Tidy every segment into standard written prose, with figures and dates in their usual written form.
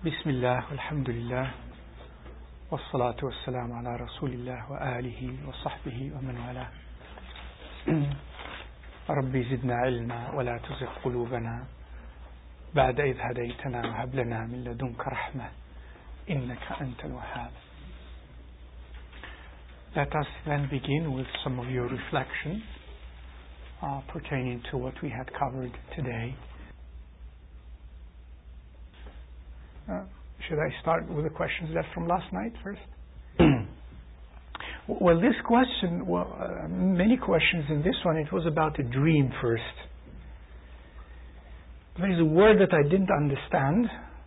بسم الله والحمد لله والصلاة والسلام على رسول الله وآله وصحبه ومن والاه. ربي زدنا علما ولا تزغ قلوبنا بعد إذ هديتنا وهب لنا من لدنك رحمة إنك أنت الوهاب. Let us then begin with some of your reflections pertaining to what we had covered today. Should I start with the questions left from last night first? Well, this question, many questions in this one, it was about a dream first. There is a word that I didn't understand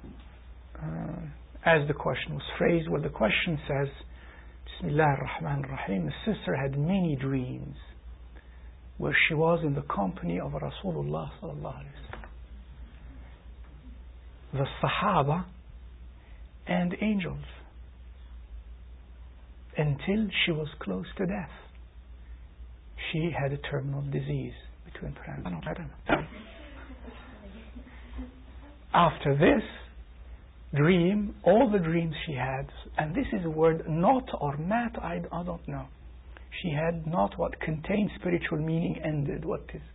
as the question was phrased. Well, the question says, Bismillah ar-Rahman ar-Rahim, the sister had many dreams where she was in the company of Rasulullah sallallahu alaihi wasallam, the Sahaba and angels, until she was close to death. She had a terminal disease between parents. After this dream, all the dreams she had, and this is a word not or mat, I don't know. She had not what contains spiritual meaning ended. What is,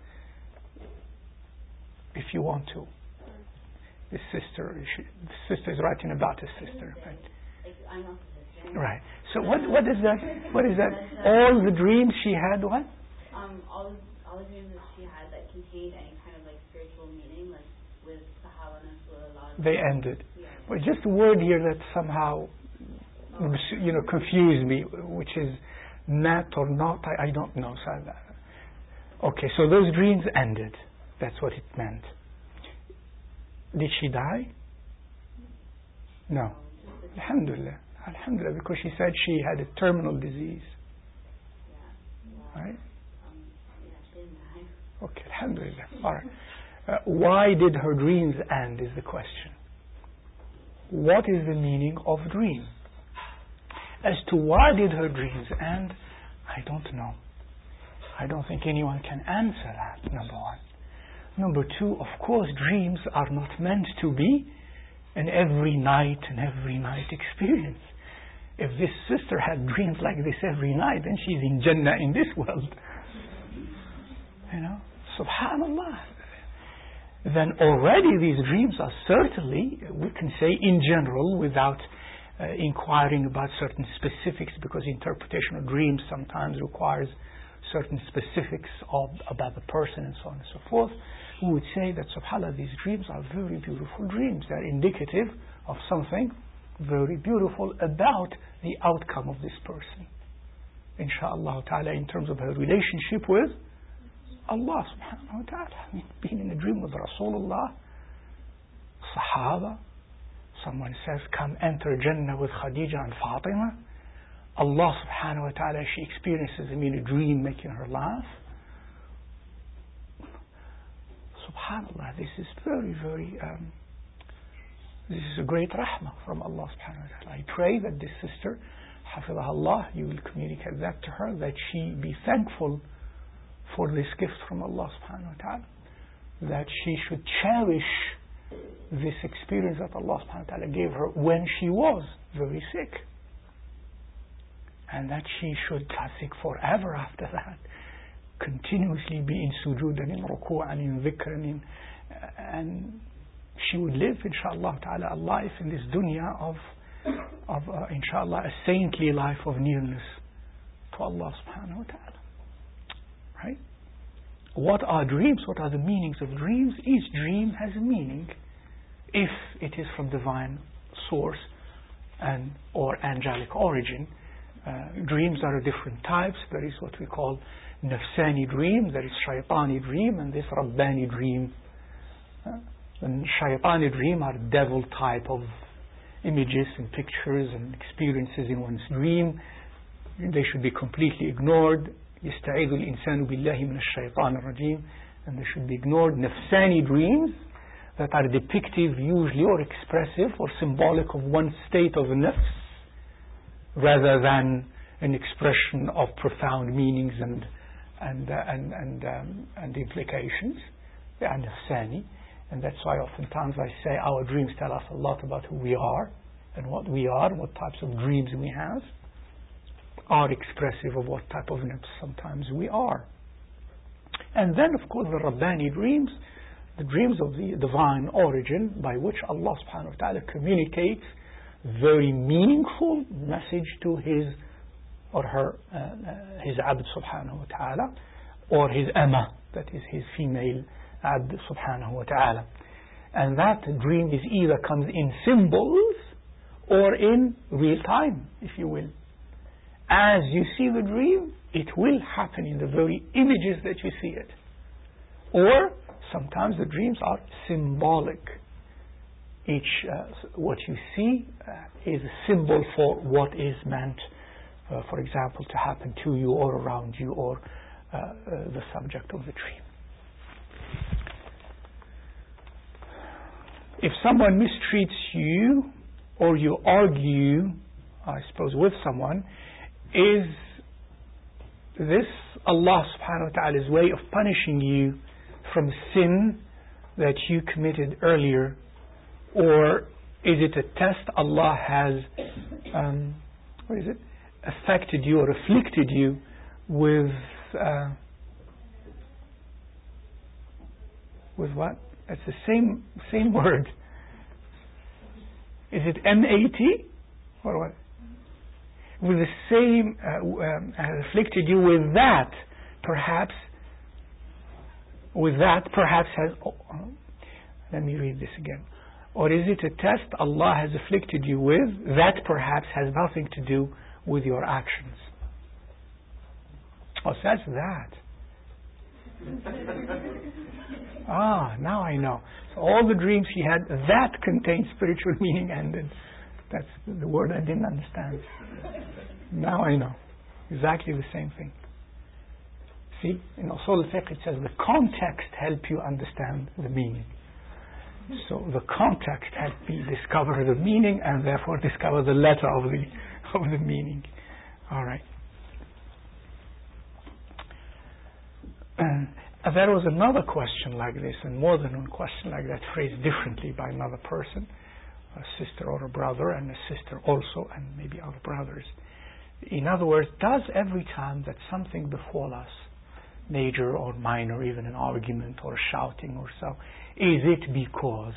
if you want to. This sister is writing about his sister, right? I'm not a sister. Right. So what is that? What is that? All the dreams she had, what? All the dreams that she had that contained any kind of like spiritual meaning, like with Sahaba and Rasulullah. They ended. Well, just a word here that somehow, confused me, which is not or not. I don't know. Okay, so those dreams ended. That's what it meant. Did she die? No. Alhamdulillah. Alhamdulillah, because she said she had a terminal disease. Right? She didn't die. Okay, alhamdulillah. Alright. Why did her dreams end is the question. What is the meaning of dream? As to why did her dreams end, I don't know. I don't think anyone can answer that, number one. Number two, of course, dreams are not meant to be an every night experience. If this sister had dreams like this every night, then she's in Jannah in this world. Subhanallah. Then already these dreams are certainly, we can say in general, without inquiring about certain specifics, because interpretation of dreams sometimes requires certain specifics about the person and so on and so forth. We would say that subhanAllah, these dreams are very beautiful dreams. They are indicative of something very beautiful about the outcome of this person, inshaAllah ta'ala, in terms of her relationship with Allah subhanahu wa ta'ala. Being in a dream with Rasulullah, Sahaba, someone says, come enter Jannah with Khadija and Fatima. Allah subhanahu wa ta'ala, she experiences him in a dream making her laugh. Subhanallah, this is very, this is a great rahmah from Allah subhanahu wa ta'ala. I pray that this sister, hafidhahullah, you will communicate that to her, that she be thankful for this gift from Allah subhanahu wa ta'ala, that she should cherish this experience that Allah subhanahu wa ta'ala gave her when she was very sick, and that she should, I think, forever after that continuously be in sujood and in ruku' and in dhikr and she would live, inshaAllah ta'ala, a life in this dunya of inshaAllah, a saintly life of nearness to Allah subhanahu wa ta'ala. Right? What are dreams? What are the meanings of dreams? Each dream has a meaning if it is from divine source or angelic origin. Dreams are of different types. There is what we call nafsani dream, there is shaitani dream, and this rabbani dream. And shaitani dream are devil type of images and pictures and experiences in one's dream. They should be completely ignored. يستعيذ الإنسان بالله من الشيطان الرجيم, and they should be ignored. Nafsani dreams that are depictive usually or expressive or symbolic of one's state of nafs, rather than an expression of profound meanings and implications. They are nafsani. And that's why oftentimes I say our dreams tell us a lot about who we are and what we are, what types of dreams we have, are expressive of what type of nafs sometimes we are. And then, of course, the Rabbani dreams, the dreams of the divine origin by which Allah subhanahu wa ta'ala communicates very meaningful message to his or her, his abd subhanahu wa ta'ala, or his ama, that is his female abd subhanahu wa ta'ala. And that dream is either comes in symbols or in real time, if you will. As you see the dream, it will happen in the very images that you see it. Or sometimes the dreams are symbolic. Each, what you see is a symbol for what is meant, for example, to happen to you or around you, or the subject of the dream. If someone mistreats you or you argue, I suppose, with someone, is this Allah subhanahu wa ta'ala's way of punishing you from sin that you committed earlier, or is it a test Allah has affected you or afflicted you with what? It's the same word. Is it M-A-T or what? With the same afflicted you with that, perhaps has let me read this again. Or is it a test Allah has afflicted you with that perhaps has nothing to do with your actions? Oh, so that's that. Now I know. So all the dreams he had, that contained spiritual meaning, and that's the word I didn't understand. Now I know. Exactly the same thing. See, in Usul al-Fiqh it says the context help you understand the meaning. So the context helped me discover the meaning and therefore discover the letter of the meaning. All right. There was another question like this, and more than one question like that, phrased differently by another person, a sister or a brother, and a sister also, and maybe other brothers. In other words, does every time that something befall us, major or minor, even an argument or shouting or so, is it because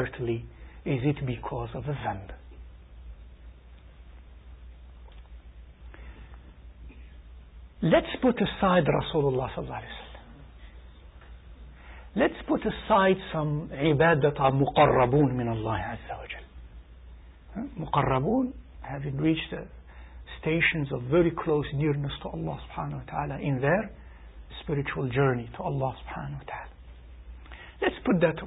of a dhanb? Let's put aside Rasulullah sallallahu alaihi wasallam. Let's put aside some ibad that are muqarrabun min Allah Azza wa Jal. Muqarrabun, having reached the stations of very close nearness to Allah subhanahu wa ta'ala in their spiritual journey to Allah subhanahu wa ta'ala. Let's put that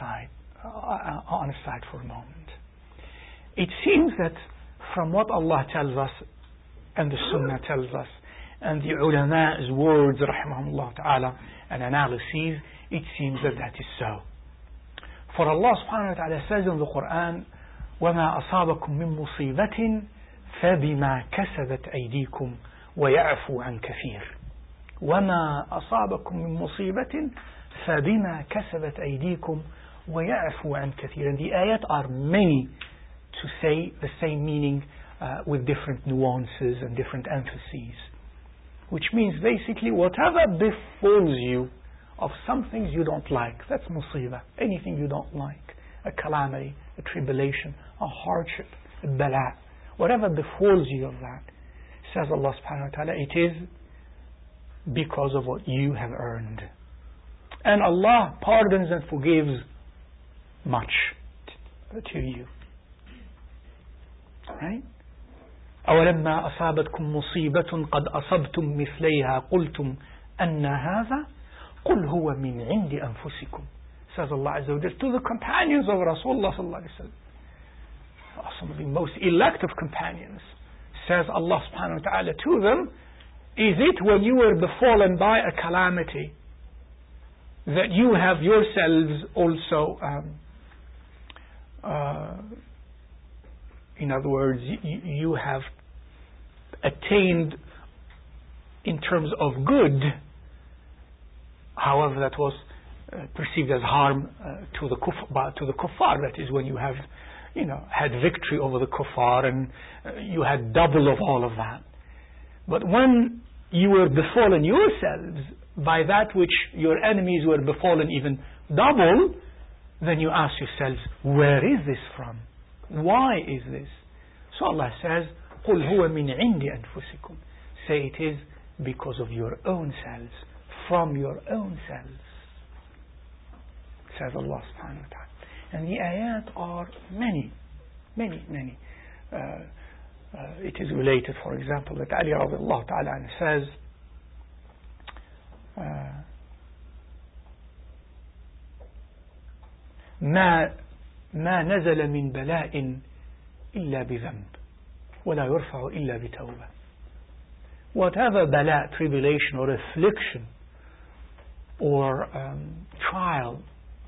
on aside for a moment. It seems that from what Allah tells us and the Sunnah tells us and the ulama's words rahimahumullah ta'ala and analyses, it seems that is so. For Allah subhanahu wa ta'ala says in the Quran, وَمَا أَصَابَكُم مِّن مُّصِيبَةٍ فَبِمَا كَسَبَتْ أَيْدِيكُمْ وَيَعْفُو عَنْ كَثِيرٍ وَمَا أَصَابَكُم مِّن مُّصِيبَةٍ فَبِمَا كَسَبَتْ أَيْدِيكُمْ وَيَعْفُو عَنْ كَثِيرٍ. And the ayat are many to say the same meaning with different nuances and different emphases. Which means basically whatever befalls you of some things you don't like, that's musibah. Anything you don't like, a calamity, a tribulation, a hardship, a bala, whatever befalls you of that, says Allah subhanahu wa ta'ala, it is because of what you have earned. And Allah pardons and forgives much to you. Right? أَوَلَمَّا أَصَابَتْكُمْ مُصِيبَةٌ قَدْ أَصَبْتُمْ مِثْلَيْهَا قُلْتُمْ أَنَّ هَذَا قُلْ هُوَ مِنْ عِنْدِ أَنفُسِكُمْ, says Allah Azza wa Jalla to the companions of Rasulullah sallallahu alaihi wasallam, some of the most elect of companions. Says Allah subhanahu wa ta'ala to them, is it when you were befallen by a calamity that you have yourselves also in other words, you have attained in terms of good, however that was perceived as harm to the kuffar. That is when you have, had victory over the kuffar and you had double of all of that. But when you were befallen yourselves by that which your enemies were befallen even double, then you ask yourselves, where is this from? Why is this? So Allah says, قُلْ هُوَ مِنْ عِنْدِ أَنفُسِكُمْ. Say it is because of your own selves, from your own selves, says Allah subhanahu wa ta'ala. And the ayat are many. It is related, for example, that Ali radiallahu ta'ala says, ما نزل من بلاء إلا بذنب ولا يرفع إلا بتوبة. Whatever bala, tribulation or affliction or trial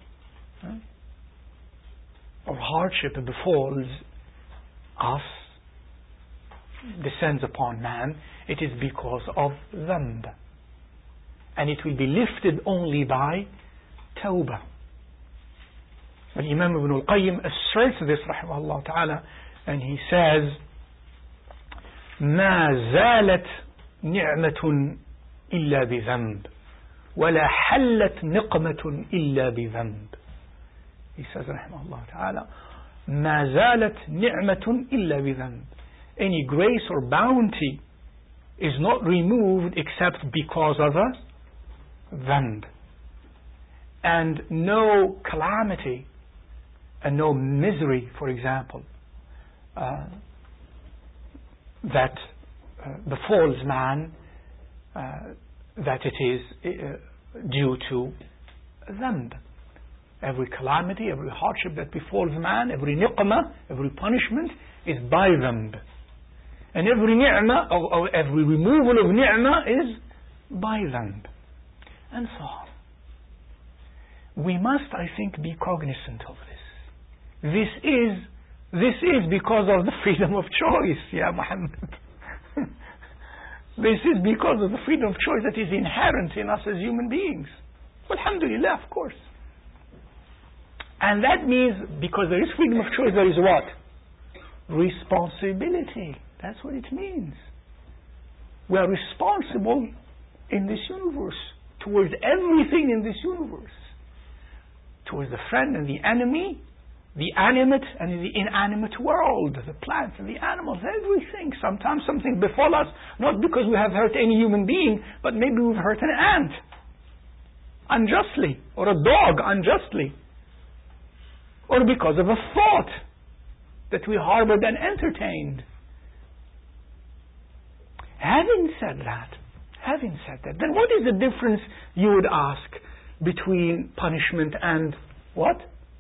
or hardship befalls us, descends upon man, it is because of dhanb, and it will be lifted only by tawbah. But Imam Ibn al-Qayyim asserts this rahimahullah ta'ala, and he says, ما زالت نعمة إلا بذنب ولا حلت نقمة إلا بذنب. He says rahimahullah ta'ala, ما زالت نعمة إلا بذنب. Any grace or bounty is not removed except because of a dhanb. And no calamity and no misery, for example, that befalls man, that it is due to dhanb. Every calamity, every hardship that befalls man, every niqmah, every punishment is by dhanb. And every ni'mah, or every removal of ni'mah is by dhanb. And so on. We must, I think, be cognizant of this. This is because of the freedom of choice, Ya Muhammad. This is because of the freedom of choice that is inherent in us as human beings. Alhamdulillah, of course. And that means, because there is freedom of choice, there is what? Responsibility. That's what it means. We are responsible in this universe, towards everything in this universe. Towards the friend and the enemy, the animate and the inanimate world, the plants and the animals, everything. Sometimes something befall us, not because we have hurt any human being, but maybe we've hurt an ant unjustly, or a dog unjustly, or because of a thought that we harbored and entertained. Having said that, then what is the difference, you would ask, between punishment and what?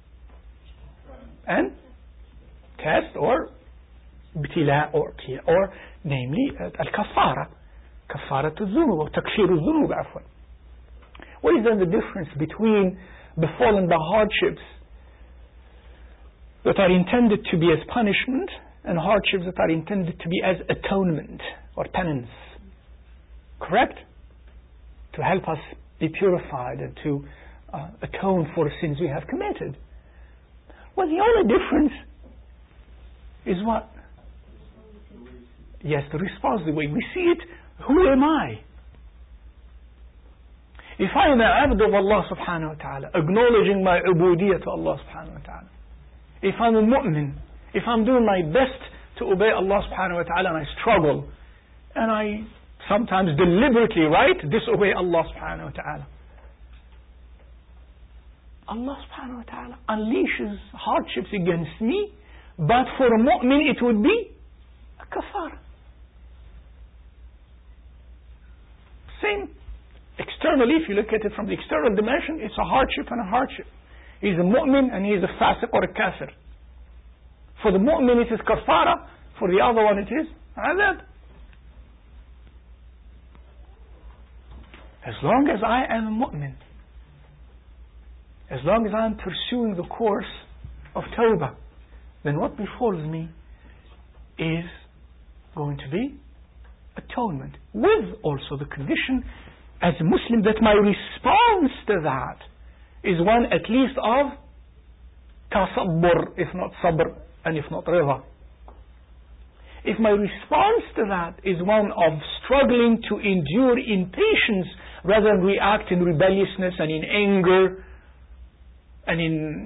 And test, or ibtila, or namely al-kafara, kafarat al-dhunub, or takfir al-dhunub, afwan. What is then the difference between befallen by hardships that are intended to be as punishment and hardships that are intended to be as atonement or penance? Correct? To help us be purified and to atone for sins we have committed. Well, the only difference is what? Yes, the response, the way we see it. Who am I? If I am an abd of Allah subhanahu wa ta'ala, acknowledging my ubudiyyah to Allah subhanahu wa ta'ala, if I'm a mu'min, if I'm doing my best to obey Allah subhanahu wa ta'ala, and I struggle, and I sometimes deliberately, disobey Allah subhanahu wa ta'ala, Allah subhanahu wa ta'ala unleashes hardships against me, but for a mu'min it would be a kafara. Same. Externally, if you look at it from the external dimension, it's a hardship and a hardship. He's a mu'min and he is a fasiq or a kafir. For the mu'min it is kafara, for the other one it is adab. As long as I am a mu'min, as long as I am pursuing the course of tawbah, then what befalls me is going to be atonement, with also the condition as a Muslim that my response to that is one at least of tasabbur, if not sabr, and if not rida. If my response to that is one of struggling to endure in patience rather than react in rebelliousness and in anger and in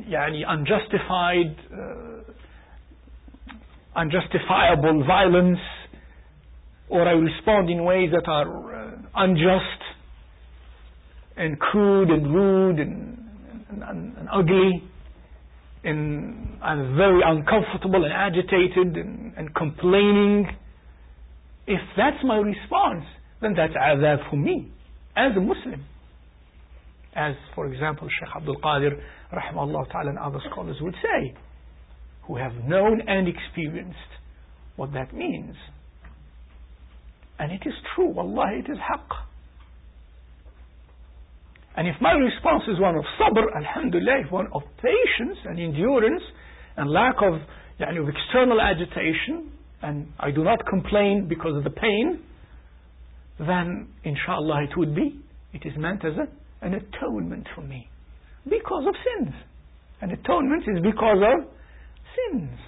unjustifiable violence, or I respond in ways that are unjust and crude and rude and ugly, and I'm very uncomfortable and agitated and complaining, if that's my response, then that's azab for me as a Muslim. As, for example, Shaykh Abdul Qadir rahimahullah ta'ala and other scholars would say, who have known and experienced what that means. And it is true, wallahi, it is haqq. And if my response is one of sabr, alhamdulillah, if one of patience and endurance and lack of external agitation, and I do not complain because of the pain, then inshallah it is meant as an atonement for me because of sins. And atonement is because of sins.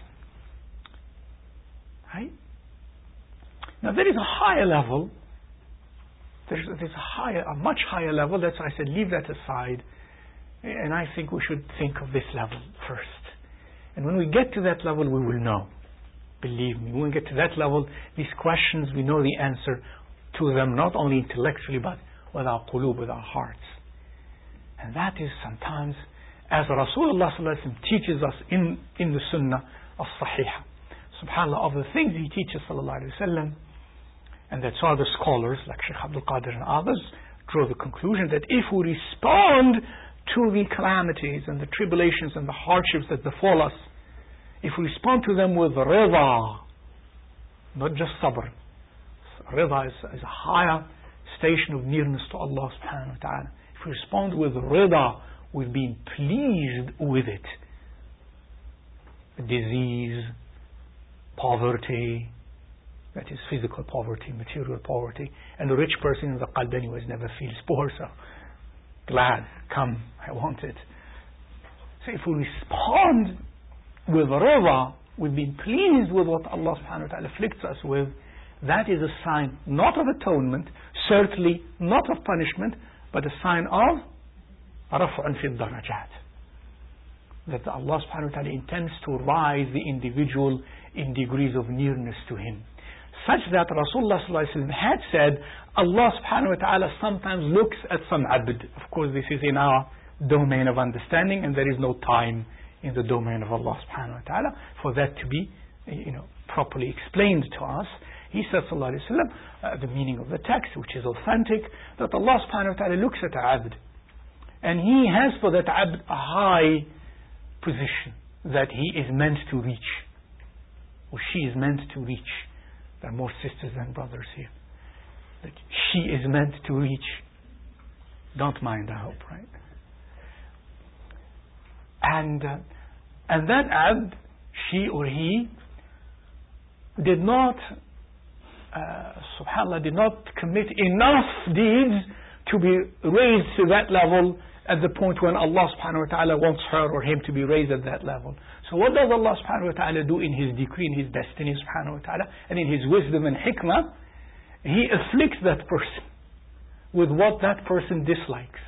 Right? Now there is a higher level. There's a much higher level. That's why I said leave that aside. And I think we should think of this level first. And when we get to that level, we will know. Believe me, when we get to that level, these questions, we know the answer to them, not only intellectually, but with our qulub, with our hearts. And that is sometimes, as Rasulullah sallallahu alaihi wasallam teaches us in the Sunnah as-Sahihah. SubhanAllah, of the things he teaches sallallahu alaihi wasallam, and that's why the scholars like Shaykh Abdul Qadir and others draw the conclusion that if we respond to the calamities and the tribulations and the hardships that befall us, if we respond to them with rida, not just sabr. Rida is a higher station of nearness to Allah subhanahu wa ta'ala. If we respond with rida, with being pleased with it, disease, poverty, that is physical poverty, material poverty, and the rich person in the qalb anyways never feels poor, so glad, come, I want it. So if we respond with rida, with being pleased with what Allah subhanahu wa ta'ala afflicts us with, that is a sign not of atonement, certainly not of punishment, but a sign of raf'un fi darajat, that Allah subhanahu wa ta'ala intends to rise the individual in degrees of nearness to Him, such that Rasulullah sallallahu alaihi wasallam had said Allah subhanahu wa ta'ala sometimes looks at some abd. Of course, this is in our domain of understanding, and there is no time in the domain of Allah subhanahu wa ta'ala for that to be properly explained to us. He said sallallahu alaihi wasallam, the meaning of the text, which is authentic, that Allah subhanahu wa ta'ala looks at abd, and He has for that abd a high position that he is meant to reach, or she is meant to reach. There are more sisters than brothers here. That she is meant to reach. Don't mind, I hope, right? And that abd, she or he, did not, subhanAllah, did not commit enough deeds to be raised to that level at the point when Allah subhanahu wa ta'ala wants her or him to be raised at that level. So what does Allah subhanahu wa ta'ala do in His decree, in His destiny subhanahu wa ta'ala, and in His wisdom and hikmah? He afflicts that person with what that person dislikes.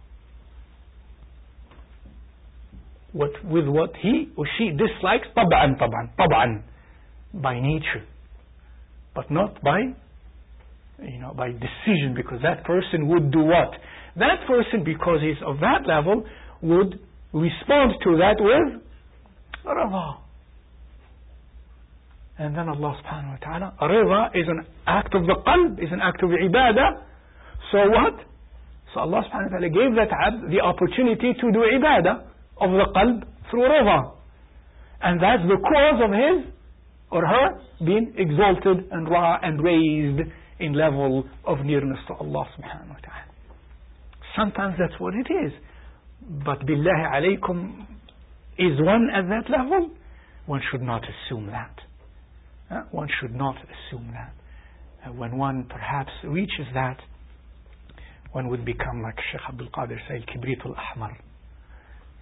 With what he or she dislikes, طبعا, by nature. But not by decision, because that person would do what? That person, because he's of that level, would respond to that with rida. And then Allah subhanahu wa ta'ala, rida is an act of the qalb, is an act of ibadah. So what? So Allah subhanahu wa ta'ala gave that abd the opportunity to do ibadah of the qalb through rida. And that's the cause of his or her being exalted and raised in level of nearness to Allah subhanahu wa ta'ala. Sometimes that's what it is. But billahi alaykum, is one at that level? One should not assume that. One should not assume that. When one perhaps reaches that, one would become like Shaykh Abdul Qadir say, Kibrit al-Ahmar.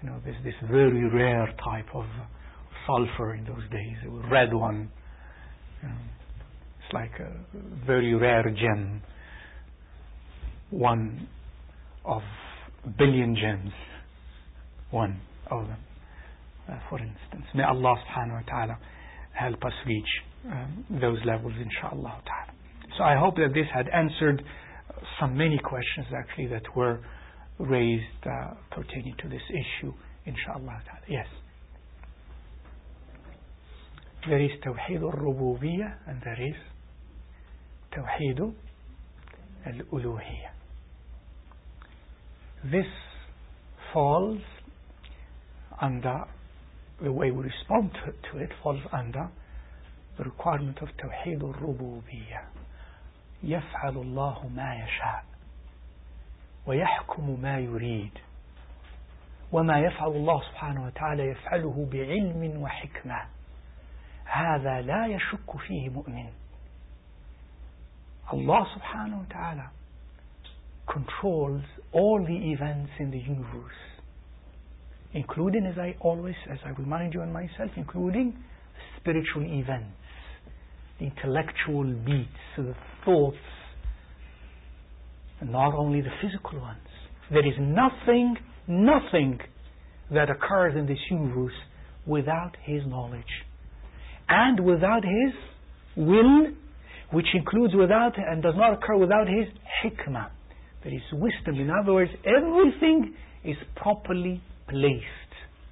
there's this very rare type of sulfur in those days, a red one. It's like a very rare gem, one of a billion gems, one of them, for instance. May Allah subhanahu wa ta'ala help us reach those levels, inshaAllah ta'ala. So I hope that this had answered many questions actually that were raised pertaining to this issue, inshaAllah ta'ala. Yes. There is Tawheed al-Rububiyyah and there is Tawheed al-Uluhiyyah. This falls under, the way we respond to it falls under the requirement of Tawheed al-Rububiyyah. يفعل الله ما يشاء ويحكم ما يريد وما يفعل الله سبحانه وتعالى يفعله بعلم وحكمة هذا لا يشك فيه مؤمن. Allah subhanahu wa ta'ala controls all the events in the universe, including, as I remind you and myself, including spiritual events, the intellectual beats, the thoughts, and not only the physical ones. There is nothing that occurs in this universe without His knowledge and without His will, which includes without and does not occur without His hikmah. There is wisdom. In other words, everything is properly placed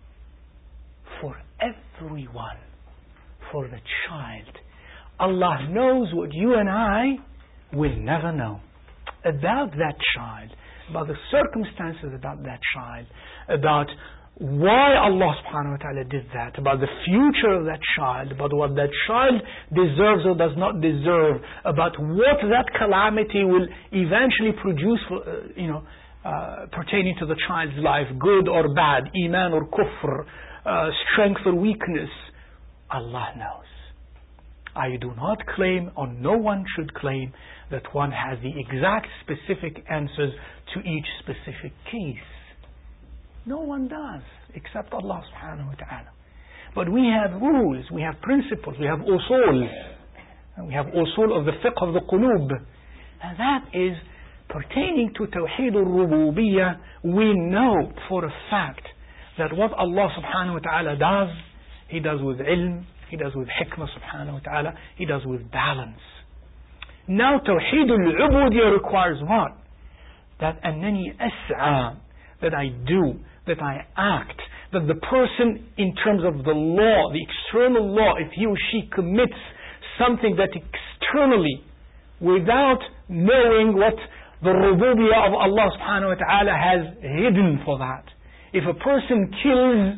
for everyone, for the child. Allah knows what you and I will never know about that child, about the circumstances about that child, about why Allah subhanahu wa ta'ala did that, about the future of that child, about what that child deserves or does not deserve, about what that calamity will eventually produce for, pertaining to the child's life, good or bad, iman or kufr, strength or weakness. Allah knows. I do not claim, or no one should claim, that one has the exact specific answers to each specific case. No one does, except Allah subhanahu wa ta'ala. But we have rules, we have principles, we have usul. And we have usul of the fiqh of the qulub. And that is pertaining to Tawheed al-Rububiyyah. We know for a fact that what Allah subhanahu wa ta'ala does, He does with ilm, He does with hikmah subhanahu wa ta'ala, He does with balance. Now Tawheed al-Ubudiyyah requires what? That annani as'a, that I do, that I act, that the person in terms of the law, the external law, if he or she commits something that externally, without knowing what the rububiyyah of Allah subhanahu wa ta'ala has hidden for that. If a person kills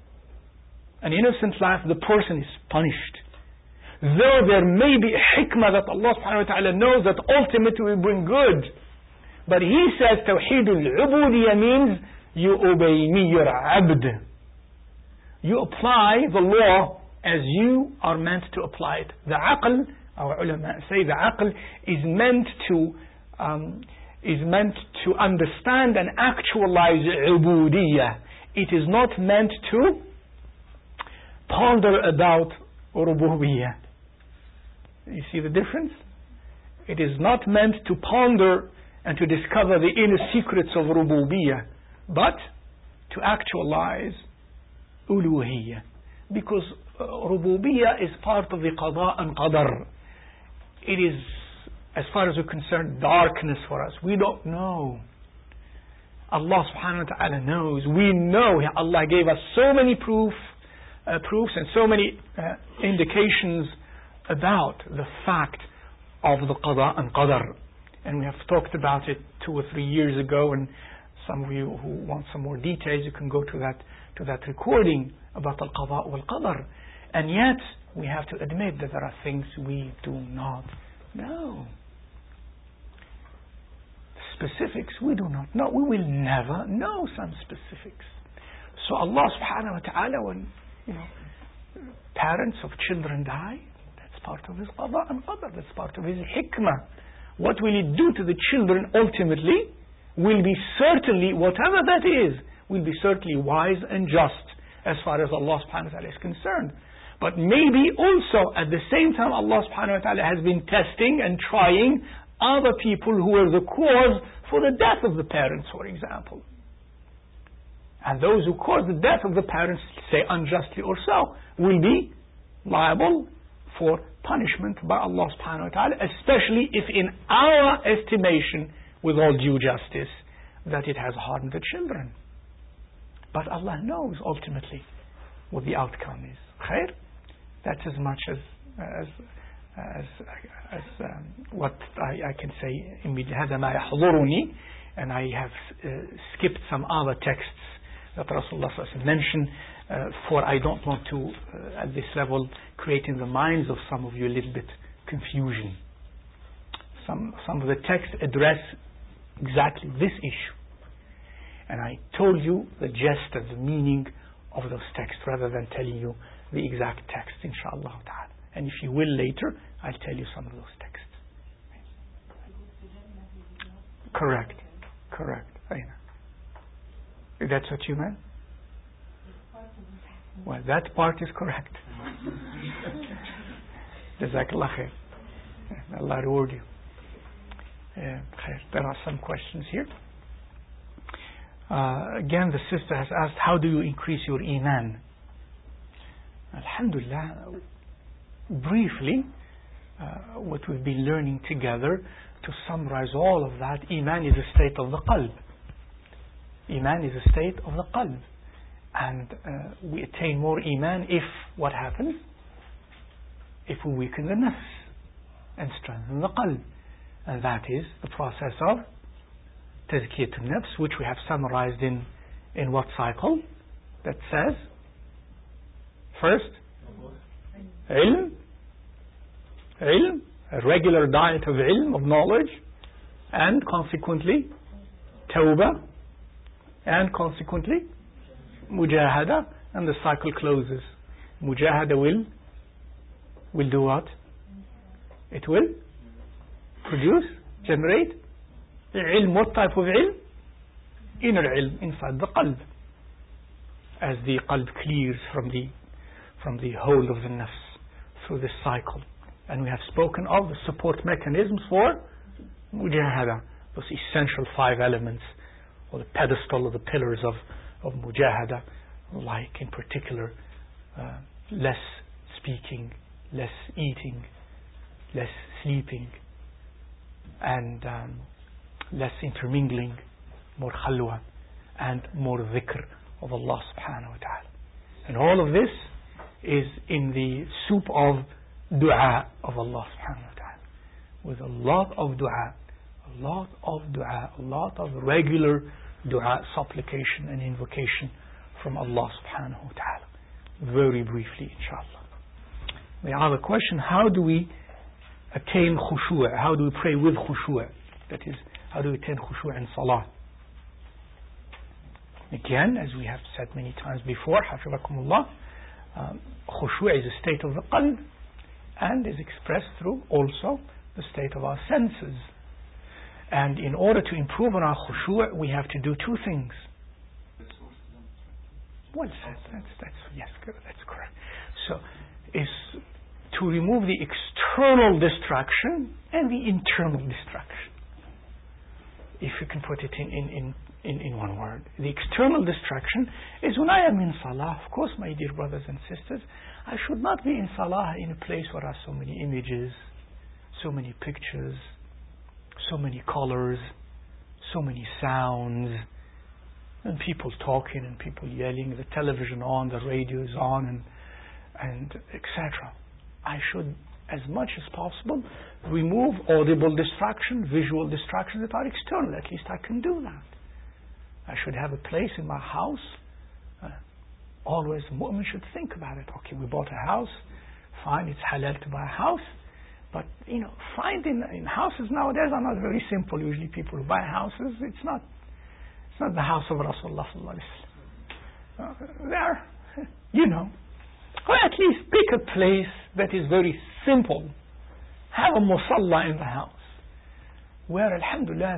an innocent life, the person is punished. Though there may be a hikmah that Allah subhanahu wa ta'ala knows that ultimately will bring good. But He says Tawheed al-Ubudiyyah means you obey me, you're abd. You apply the law as you are meant to apply it. The aql, our ulama say, the aql is meant to understand and actualize ubudiyyah. It is not meant to ponder about rububiyyah. You see the difference? It is not meant to ponder and to discover the inner secrets of rububiyyah, but to actualize uluhiyyah. Because rububiyyah is part of the qada and qadar. It is, as far as we're concerned, darkness for us. We don't know. Allah subhanahu wa ta'ala knows. We know. Allah gave us so many proofs and so many indications about the fact of the qada and qadar. And we have talked about it 2 or 3 years ago, and some of you who want some more details, you can go to that recording about al-qada wal-qadar. And yet we have to admit that there are things we do not know. Specifics we do not know. We will never know some specifics. So Allah subhanahu wa ta'ala, when parents of children die, that's part of His qada and qadar, that's part of His hikmah. What will He do to the children ultimately will be certainly, whatever that is, will be certainly wise and just as far as Allah subhanahu wa ta'ala is concerned. But maybe also at the same time Allah subhanahu wa ta'ala has been testing and trying other people who were the cause for the death of the parents, for example. And those who caused the death of the parents, say unjustly or so, will be liable for punishment by Allah subhanahu wa ta'ala, especially if in our estimation, with all due justice, that it has harmed the children. But Allah knows ultimately what the outcome is. Khair? That's as much as what I can say immediately. هذا ما يحضرني, and I have skipped some other texts that Rasulullah mentioned, for I don't want to, at this level, create in the minds of some of you a little bit confusion. Some of the texts address exactly this issue. And I told you the gist and the meaning of those texts rather than telling you the exact text, inshallah ta'ala. And if you will later, I'll tell you some of those texts. Correct. That's what you meant? Well, that part is correct. Jazakallah khair. Allah reward you. There are some questions here. Again, the sister has asked, how do you increase your iman? Alhamdulillah, briefly, what we've been learning together, to summarize all of that, iman is a state of the qalb. Iman is a state of the qalb. And we attain more iman if what happens? If we weaken the nafs and strengthen the qalb. And that is the process of tazkiyat al-nafs, which we have summarized in what cycle? That says, first, ilm, a regular diet of ilm, of knowledge, and consequently, tawbah, and consequently, mujahada, and the cycle closes. Mujahada will do what? It will produce, generate ilm. What type of ilm? Inner ilm, inside the qalb. As the qalb clears from the hold of the nafs through this cycle. And we have spoken of the support mechanisms for mujahada, those essential 5 elements, or the pedestal or the pillars of mujahada, like in particular less speaking, less eating, less sleeping, and less intermingling, more khalwa, and more dhikr of Allah subhanahu wa ta'ala. And all of this is in the soup of dua of Allah subhanahu wa ta'ala, with a lot of dua, a lot of regular dua, supplication and invocation from Allah subhanahu wa ta'ala. Very briefly, inshallah. The other question, how do we attain khushu'? How do we pray with khushu'? That is, how do we attain khushu' in salah? Again, as we have said many times before, hafizakumullah, khushu' is a state of the qalb and is expressed through also the state of our senses. And in order to improve on our khushu', we have to do 2 things. Well said. Yes, that's correct. So, is to remove the external distraction and the internal distraction. If you can put it in one word. The external distraction is when I am in salah. Of course, my dear brothers and sisters, I should not be in salah in a place where there are so many images, so many pictures, so many colors, so many sounds, and people talking and people yelling, the television on, the radio is on, and etc. I should, as much as possible, remove audible distraction, visual distraction that are external. At least I can do that. I should have a place in my house. Always, the mu'min should think about it. Okay, we bought a house. Fine, it's halal to buy a house. But, finding in houses nowadays are not very simple. Usually people who buy houses, it's not the house of Rasulullah sallallahu alaihi wasallam. Or at least pick a place that is very simple. Have a musalla in the house, where alhamdulillah the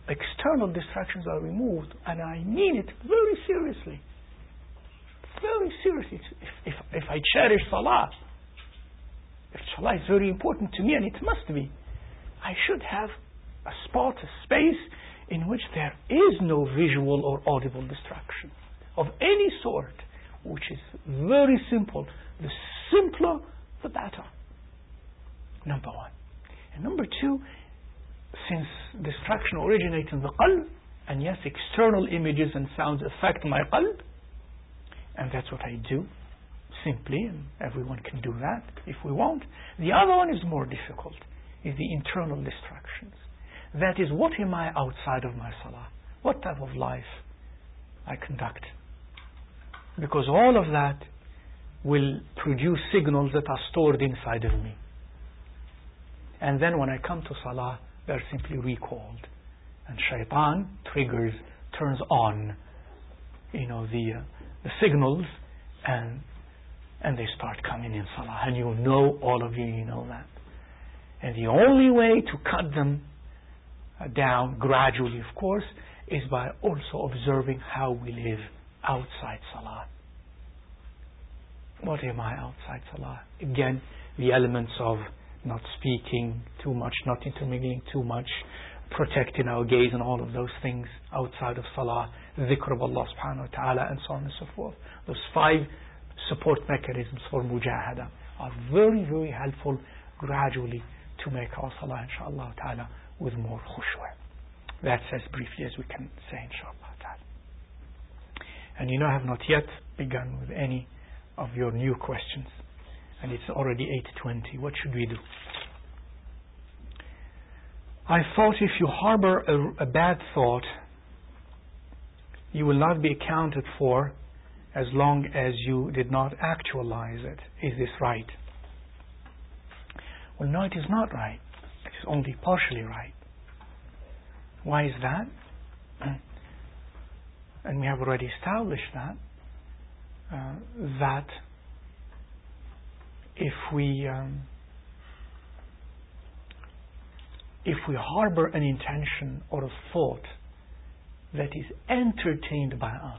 external distractions are removed, and I mean it very seriously. Very seriously. If I cherish Salah, if Salah is very important to me, and it must be, I should have a spot, a space in which there is no visual or audible distraction of any sort, which is very simple. The simpler, the better. Number one. And number two, since distraction originates in the qalb, and yes, external images and sounds affect my qalb, and that's what I do, simply, and everyone can do that if we want. The other one is more difficult, is the internal distractions. That is, what am I outside of my salah? What type of life I conduct? Because all of that will produce signals that are stored inside of me. And then when I come to salah, they're simply recalled. And shaitan turns on, the signals, and they start coming in salah. And all of you know that. And the only way to cut them down, gradually of course, is by also observing how we live outside salah. What am I outside salah? Again, the elements of not speaking too much, not intermingling too much, protecting our gaze and all of those things outside of salah, dhikr of Allah subhanahu wa ta'ala, and so on and so forth. Those 5 support mechanisms for mujahada are very, very helpful gradually to make our salah, inshallah ta'ala, with more khushu'. That's as briefly as we can say, inshallah ta'ala. And I have not yet begun with any of your new questions. And it's already 8:20. What should we do? I thought if you harbor a bad thought, you will not be accounted for as long as you did not actualize it. Is this right? Well, no, it is not right. It is only partially right. Why is that? And we have already established that if we harbor an intention or a thought that is entertained by us,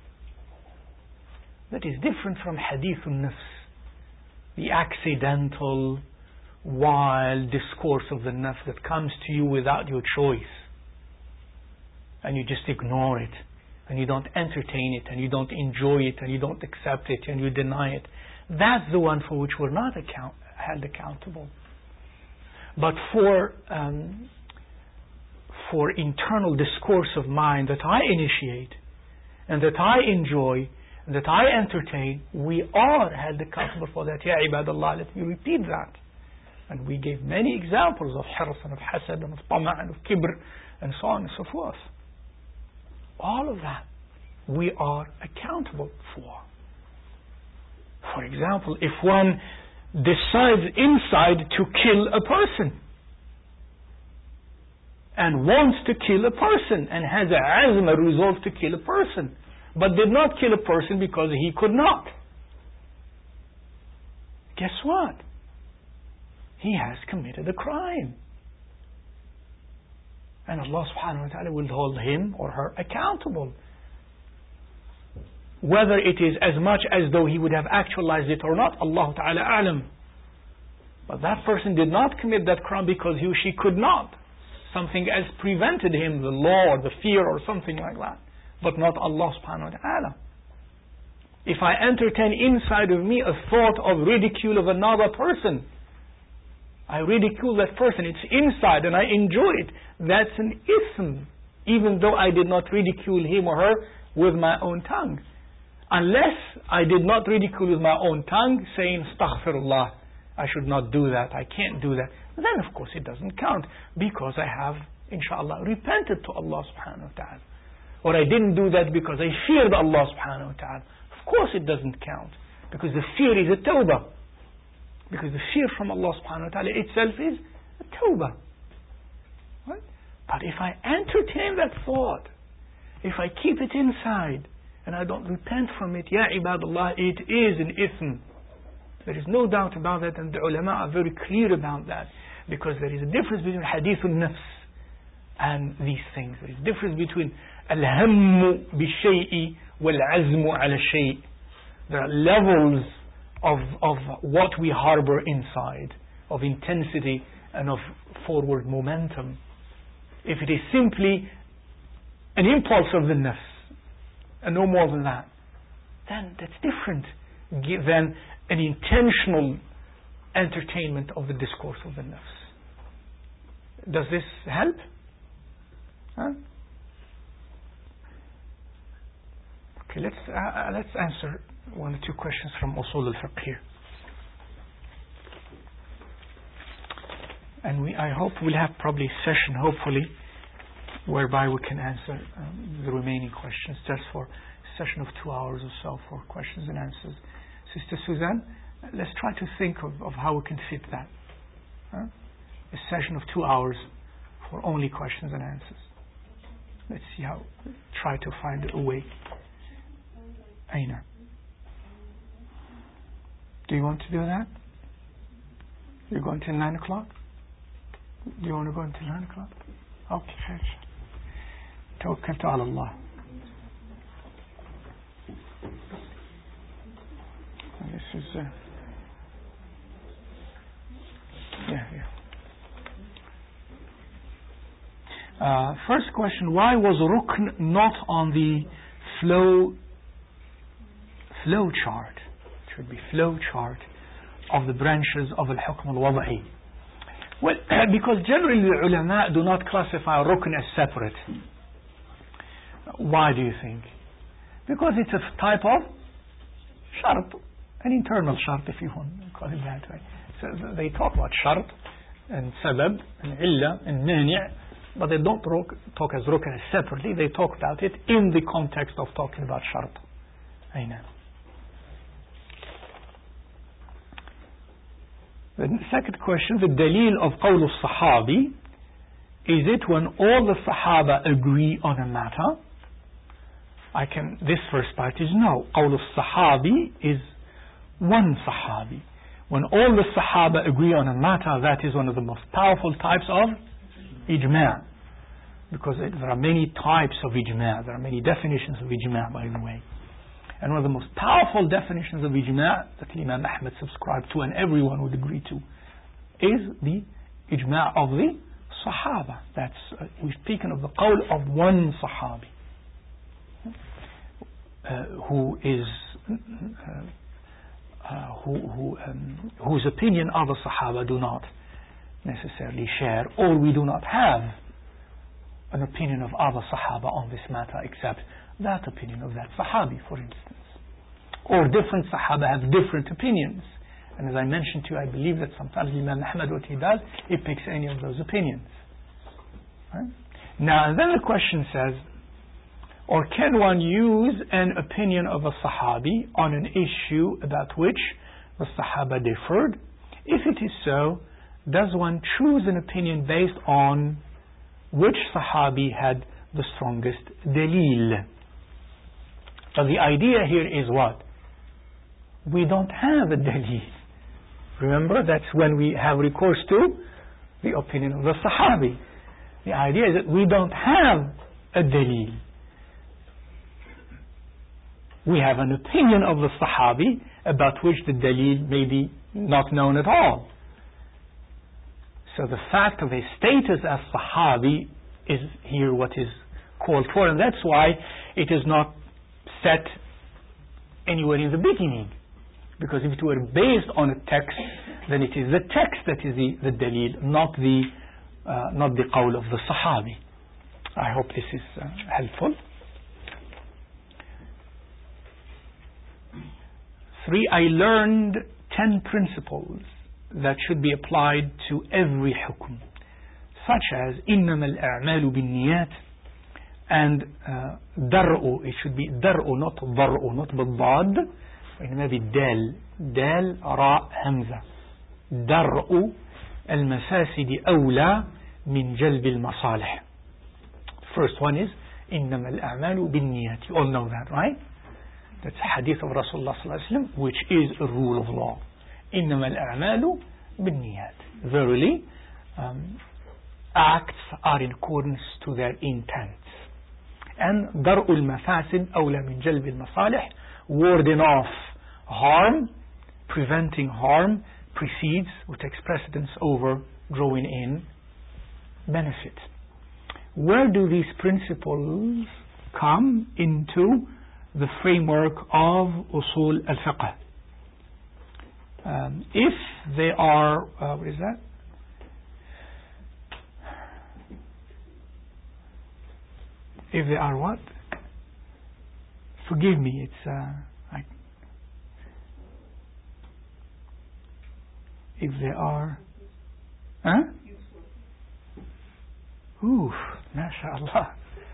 that is different from hadithun nafs, the accidental, wild discourse of the nafs that comes to you without your choice, and you just ignore it, and you don't entertain it, and you don't enjoy it, and you don't accept it, and you deny it. That's the one for which we're not held accountable. But for internal discourse of mind that I initiate, and that I enjoy, and that I entertain, we are held accountable for that. Ya ibadallah, let me repeat that. And we gave many examples of hirs and of hasad and of tama' and of kibr and so on and so forth. All of that we are accountable for. For example, if one decides inside to kill a person and wants to kill a person and has a resolve to kill a person, but did not kill a person because he could not, guess what? He has committed a crime. And Allah subhanahu wa ta'ala will hold him or her accountable. Whether it is as much as though he would have actualized it or not, Allah ta'ala a'lam. But that person did not commit that crime because he or she could not. Something else prevented him, the law or the fear or something like that. But not Allah subhanahu wa ta'ala. If I entertain inside of me a thought of ridicule of another person, I ridicule that person, it's inside and I enjoy it, that's an ism, even though I did not ridicule him or her with my own tongue. Unless I did not ridicule with my own tongue, saying, astaghfirullah, I should not do that, I can't do that, then of course it doesn't count, because I have, inshallah, repented to Allah subhanahu wa ta'ala. Or I didn't do that because I feared Allah subhanahu wa ta'ala. Of course it doesn't count, because the fear is a tawbah. Because the fear from Allah subhanahu wa ta'ala itself is a tawbah. Right? But if I entertain that thought, if I keep it inside, and I don't repent from it, ya ibadallah, it is an ithm. There is no doubt about that, and the ulama are very clear about that. Because there is a difference between hadithun nafs and these things. There's a difference between الهم بالشيء والعزم على الشيء. There are levels of what we harbor inside, of intensity and of forward momentum. If it is simply an impulse of the nafs and no more than that, then that's different than an intentional entertainment of the discourse of the nafs. Does this help? Huh? Okay, let's answer one or two questions from Usul al-Fiqh here. And I hope we'll have probably a session, hopefully, whereby we can answer the remaining questions, just for a session of 2 hours or so for questions and answers. Sister Suzanne, let's try to think of how we can fit that. Huh? A session of 2 hours for only questions and answers. Let's see how, try to find a way. Aina, do you want to do that? You're going till 9 o'clock? Do you want to go until 9 o'clock? Okay, خير. توكلت على الله. This is first question, why was Rukn not on the flow chart? It should be flow chart of the branches of Al-Hukm Al-Wada'i. Well, because generally the ulama do not classify Rukn as separate. Why do you think? Because it's a type of shart, an internal shart, if you want to call it that way. So they talk about shart and sabab and illa and mani', but they don't talk as Rukn as separately. They talk about it in the context of talking about shart. Aina. The second question, the dalil of qawl al-sahabi, is it when all the sahaba agree on a matter? This first part is no. Qawl al-sahabi is one sahabi. When all the sahaba agree on a matter, that is one of the most powerful types of ijma'. Because there are many types of ijma'. There are many definitions of ijma', by the way. And one of the most powerful definitions of ijma' that Imam Ahmad subscribed to and everyone would agree to is the ijma' of the Sahaba. We're speaking of the qawl of one Sahabi whose opinion other Sahaba do not necessarily share, or we do not have an opinion of other Sahaba on this matter except that opinion of that Sahabi, for instance. Or different Sahaba have different opinions. And as I mentioned to you, I believe that sometimes Imam Ahmad, what he does, he picks any of those opinions. Right? Now, then the question says, or can one use an opinion of a Sahabi on an issue about which the Sahaba differed? If it is so, does one choose an opinion based on which Sahabi had the strongest dalil? So the idea here is what? We don't have a dalil. Remember, that's when we have recourse to the opinion of the Sahabi. The idea is that we don't have a dalil. We have an opinion of the Sahabi about which the dalil may be not known at all. So the fact of his status as Sahabi is here what is called for, and that's why it is not set anywhere in the beginning. Because if it were based on a text, then it is the text that is the dalil, not the qawl of the Sahabi. I hope this is helpful. 3, I learned 10 principles that should be applied to every hukm, such as إنما الأعمال بالنيات and درء. It should be درء, not ضرء, not بالضاد, وإنما بالدال, دال راء همزة. درء المفاسد أولى من جلب المصالح. First one is إنما الأعمال بالنيات. You all know that, right? That's a hadith of Rasulullah sallallahu alaihi wasallam, which is a rule of law. إنما الأعمال بالنيات. Verily, acts are in accordance to their intents. And درء المفاسد أولى من جلب المصالح, warding off harm, preventing harm, precedes or takes precedence over drawing in benefit. Where do these principles come into the framework of usul al-fiqh? If they are, what is that? If they are what? Forgive me, it's if they are, Ooh, mashallah.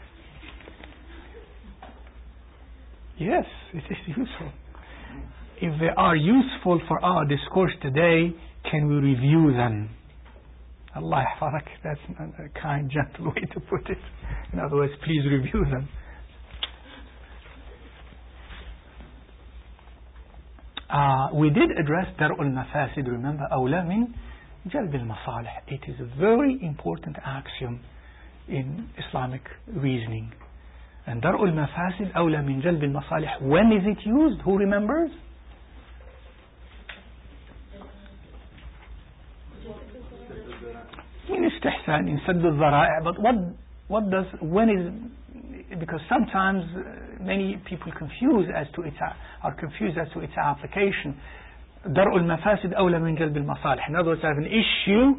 Yes, it is useful. If they are useful for our discourse today, can we review them? Allah yahfarak, that's a kind, gentle way to put it. In other words, please review them. We did address درء المفاسد, remember, أولى من جلب المصالح. It is a very important axiom in Islamic reasoning. And درء المفاسد أولى من جلب المصالح. When is it used? Who remembers? In istihsan, in sadd al-dhara'i'. But what does, when is, because sometimes many people are confused as to its application. درء المفاسد أولى من جلب المصالح. In other words, I have an issue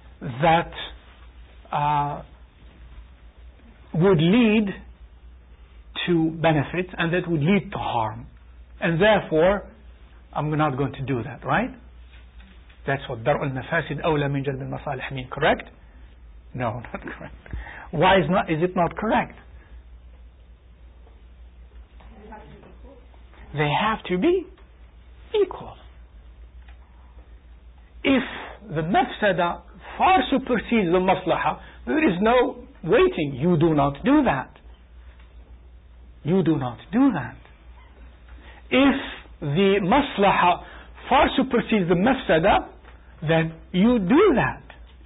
that would lead to benefit and that would lead to harm, and therefore I'm not going to do that, right? That's what درء المفاسد أولى من جلب المصالح mean, correct? No, not correct. Why is it not correct? They have to be equal. If the mafsada far supersedes the maslaha, there is no waiting. You do not do that. You do not do that. If the maslaha far supersedes the mafsada, then you do that.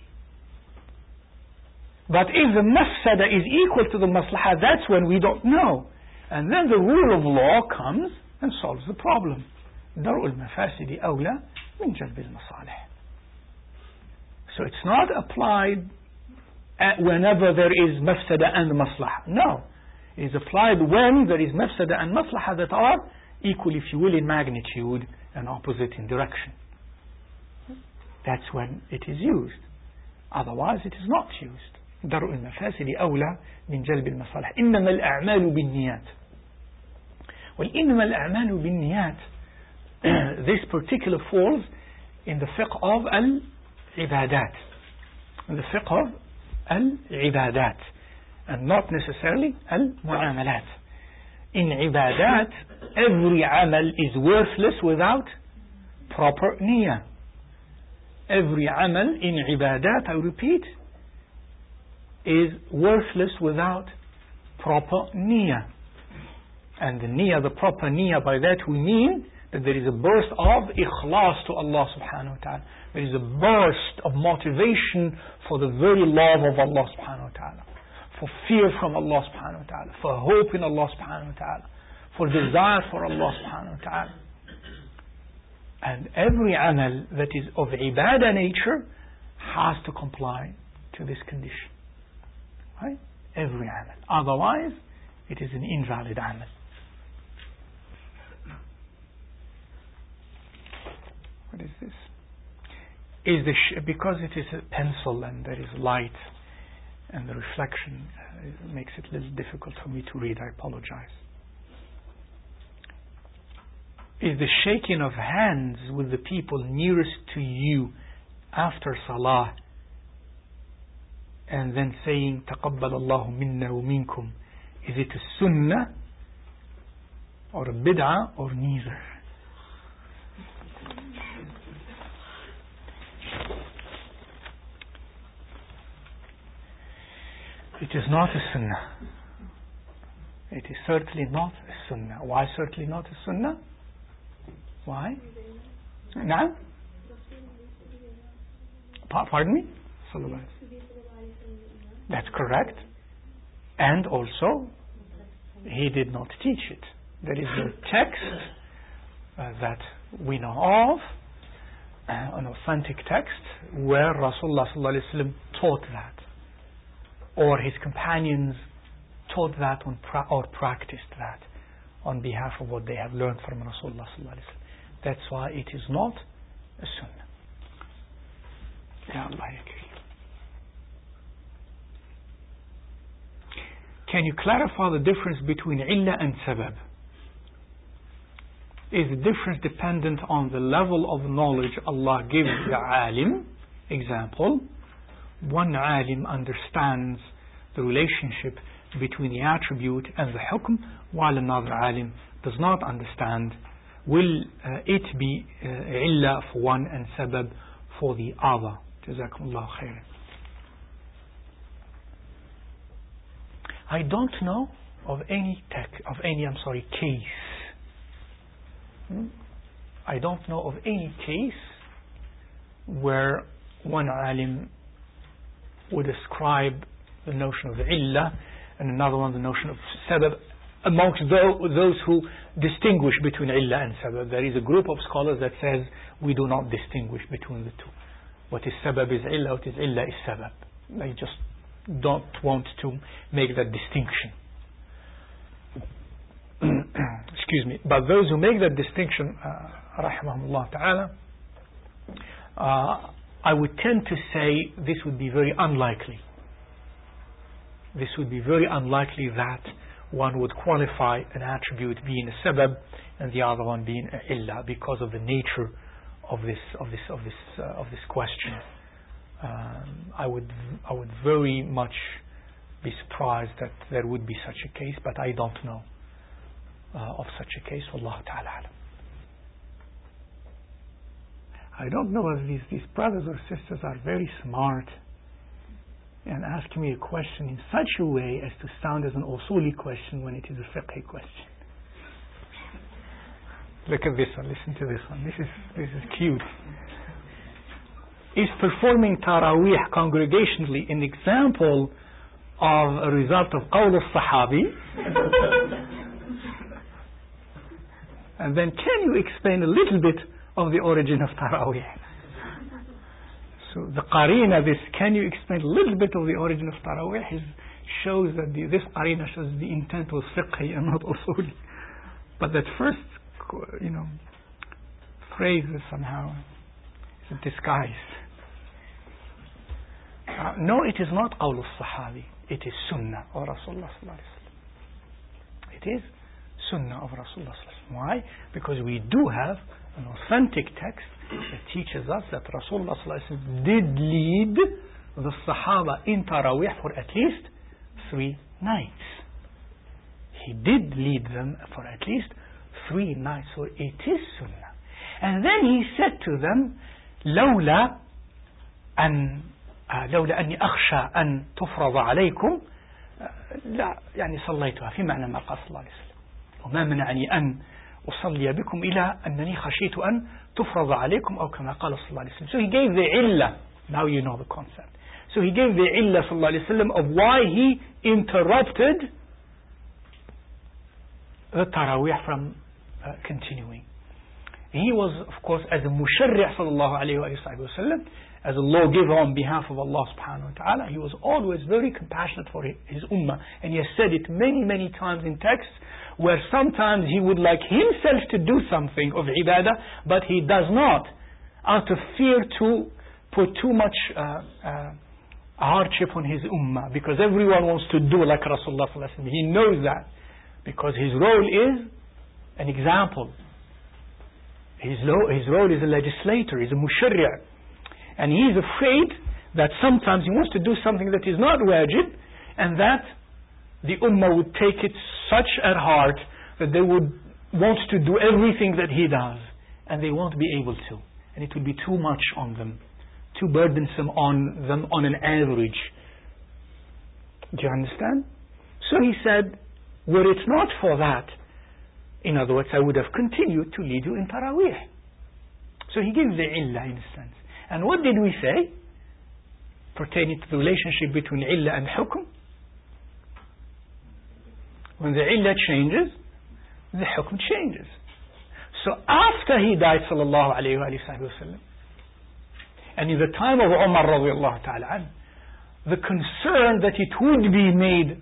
But if the mafsada is equal to the maslaha, that's when we don't know. And then the rule of law comes and solves the problem. درء المفاسد أولى من جلب المصالح. So it's not applied whenever there is mafsada and maslaha. No. It is applied when there is mafsada and maslaha that are equal, if you will, in magnitude and opposite in direction. That's when it is used. Otherwise it is not used. درء المفاسد أولى من جلب المصالح. إنما الأعمال بالنيات. Well, إنما الأعمال بالنيات, this particular falls in the fiqh of al-ibadat. In the fiqh of al-ibadat. And not necessarily al-mu'amalat. In ibadat, every amal is worthless without proper niyyah. Every amal in ibadat, I repeat, is worthless without proper niyyah. And the niyyah, the proper niyyah, by that we mean that there is a burst of ikhlas to Allah subhanahu wa ta'ala. There is a burst of motivation for the very love of Allah subhanahu wa ta'ala, for fear from Allah subhanahu wa ta'ala, for hope in Allah subhanahu wa ta'ala, for desire for Allah subhanahu wa ta'ala. And every amal that is of ibadah nature has to comply to this condition. Right? Every amal. Otherwise, it is an invalid amal. What is this? Because it is a pencil and there is light and the reflection makes it a little difficult for me to read. I apologize. Is the shaking of hands with the people nearest to you after salah and then saying تقبل الله منا ومنكم, is it a sunnah or a bid'ah or neither? It is not a sunnah. It is certainly not a sunnah. Why certainly not a sunnah? Why? Now? Pardon me? That's correct. And also, he did not teach it. There is no text that we know of, an authentic text, where Rasulullah sallallahu alaihi wasallam taught that, or his companions taught that or practiced that on behalf of what they have learned from Rasulullah sallallahu alaihi wasallam. That's why it is not a sunnah. Ya Allah yakir. Can you clarify the difference between illah and sabab? Is the difference dependent on the level of knowledge Allah gives the alim? Example, one alim understands the relationship between the attribute and the hukm, while another alim does not understand. Will it be illah for one and sabab for the other? Jazakumullah khairan. I don't know of any case. I don't know of any case where one alim would ascribe the notion of illah and another one the notion of sabab amongst those who distinguish between illah and sabab. There is a group of scholars that says we do not distinguish between the two. What is sabab is illah, what is illah is sabab. They just don't want to make that distinction. Excuse me. But those who make that distinction, rahimahumullah ta'ala, I would tend to say this would be very unlikely. This would be very unlikely that one would qualify an attribute being a sabab and the other one being a illah, because of the nature of this question. I would very much be surprised that there would be such a case, but I don't know of such a case. Wallahu ta'ala alam. I don't know if these brothers or sisters are very smart and ask me a question in such a way as to sound as an usuli question when it is a fiqhi question. Look at this one, listen to this one. This is cute. Is performing Taraweeh congregationally an example of a result of qawl al-sahabi? And then can you explain a little bit of the origin of Taraweeh? So the qarina, can you explain a little bit of the origin of Taraweeh, shows that this qarina shows the intent was fiqhi and not usuli. But that first, phrase is somehow a disguise. No, it is not qawl al-sahabi. It is sunnah of Rasulullah sallallahu alaihi wasallam. It is sunnah of Rasulullah sallallahu alaihi wasallam. Why? Because we do have an authentic text that teaches us that Rasulullah sallallahu alaihi wasallam did lead the Sahaba in Taraweeh for at least 3 nights. He did lead them for at least 3 nights. So it is sunnah. And then he said to them, لولا أني أخشى أن تفرض عليكم لا صليتها في معنى ما قال صلى الله عليه وسلم وما منعني أن أصلي بكم إلى أنني خشيت أن تفرض عليكم أو كما قال صلى الله عليه وسلم. So he gave the illah. Now you know the concept. So he gave the illah صلى الله عليه وسلم of why he interrupted the Taraweeh from continuing. He was, of course, as a musharri' صلى الله عليه وسلم, as a lawgiver on behalf of Allah subhanahu wa ta'ala, he was always very compassionate for his ummah. And he has said it many, many times in texts, where sometimes he would like himself to do something of ibadah, but he does not, out of fear to put too much hardship on his ummah, because everyone wants to do like Rasulullah sallallahu alaihi wasallam. He knows that, because his role is an example. His role is a legislator, he's a musharri'. And he is afraid that sometimes he wants to do something that is not wajib, and that the ummah would take it such at heart that they would want to do everything that he does, and they won't be able to. And it would be too much on them, too burdensome on them on an average. Do you understand? So he said, were it not for that, in other words, I would have continued to lead you in Taraweeh. So he gives the illah in a sense. And what did we say? pertaining to the relationship between illah and hukm. When the illah changes, the hukm changes. So after he died, sallallahu alayhi wa sallam, and in the time of Umar radiallahu ta'ala anhu, the concern that it would be made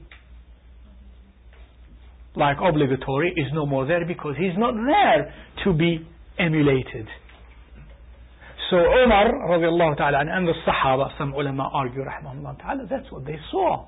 like obligatory is no more there, because he's not there to be emulated. So Umar radiallahu ta'ala anhu and the Sahaba, some ulama argue rahmahullah ta'ala, that's what they saw.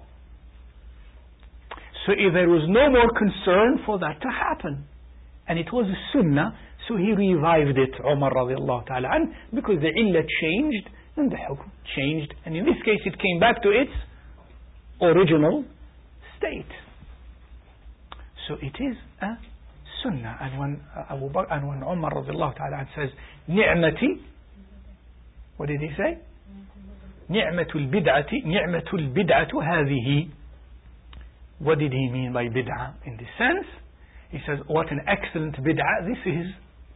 So if there was no more concern for that to happen, and it was a sunnah, so he revived it, Umar radiallahu ta'ala anhu, because the illah changed and the hukm changed, and in this case it came back to its original state. So it is a sunnah. And when when Umar radiallahu ta'ala says ni'mati, what did he say? Ni'matul bid'atu hadhihi. What did he mean by bid'ah in this sense? He says, what an excellent bid'ah this is.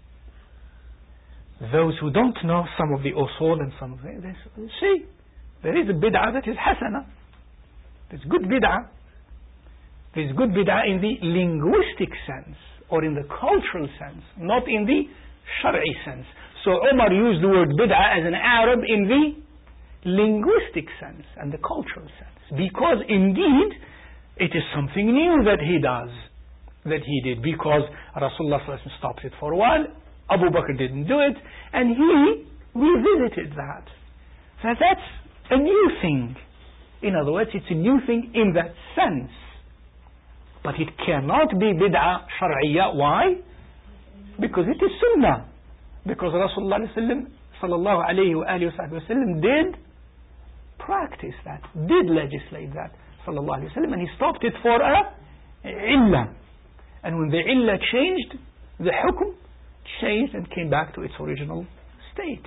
Those who don't know some of the usul and some of the, they see, there is a bid'ah that is hasana. There's good bid'ah. There's good bid'ah in the linguistic sense or in the cultural sense, not in the shari'i sense. So Umar used the word bid'ah as an Arab in the linguistic sense and the cultural sense, because indeed it is something new that he does, that he did, because Rasulullah stopped it for a while, Abu Bakr didn't do it, and he revisited that. So that's a new thing. In other words, it's a new thing in that sense. But it cannot be bid'ah shar'iyya. Why? Because it is sunnah. Because Rasulullah sallallahu alayhi wa sallam did practice that, did legislate that, sallallahu alayhi wa sallam, and he stopped it for a illah. And when the illah changed, the hukm changed and came back to its original state.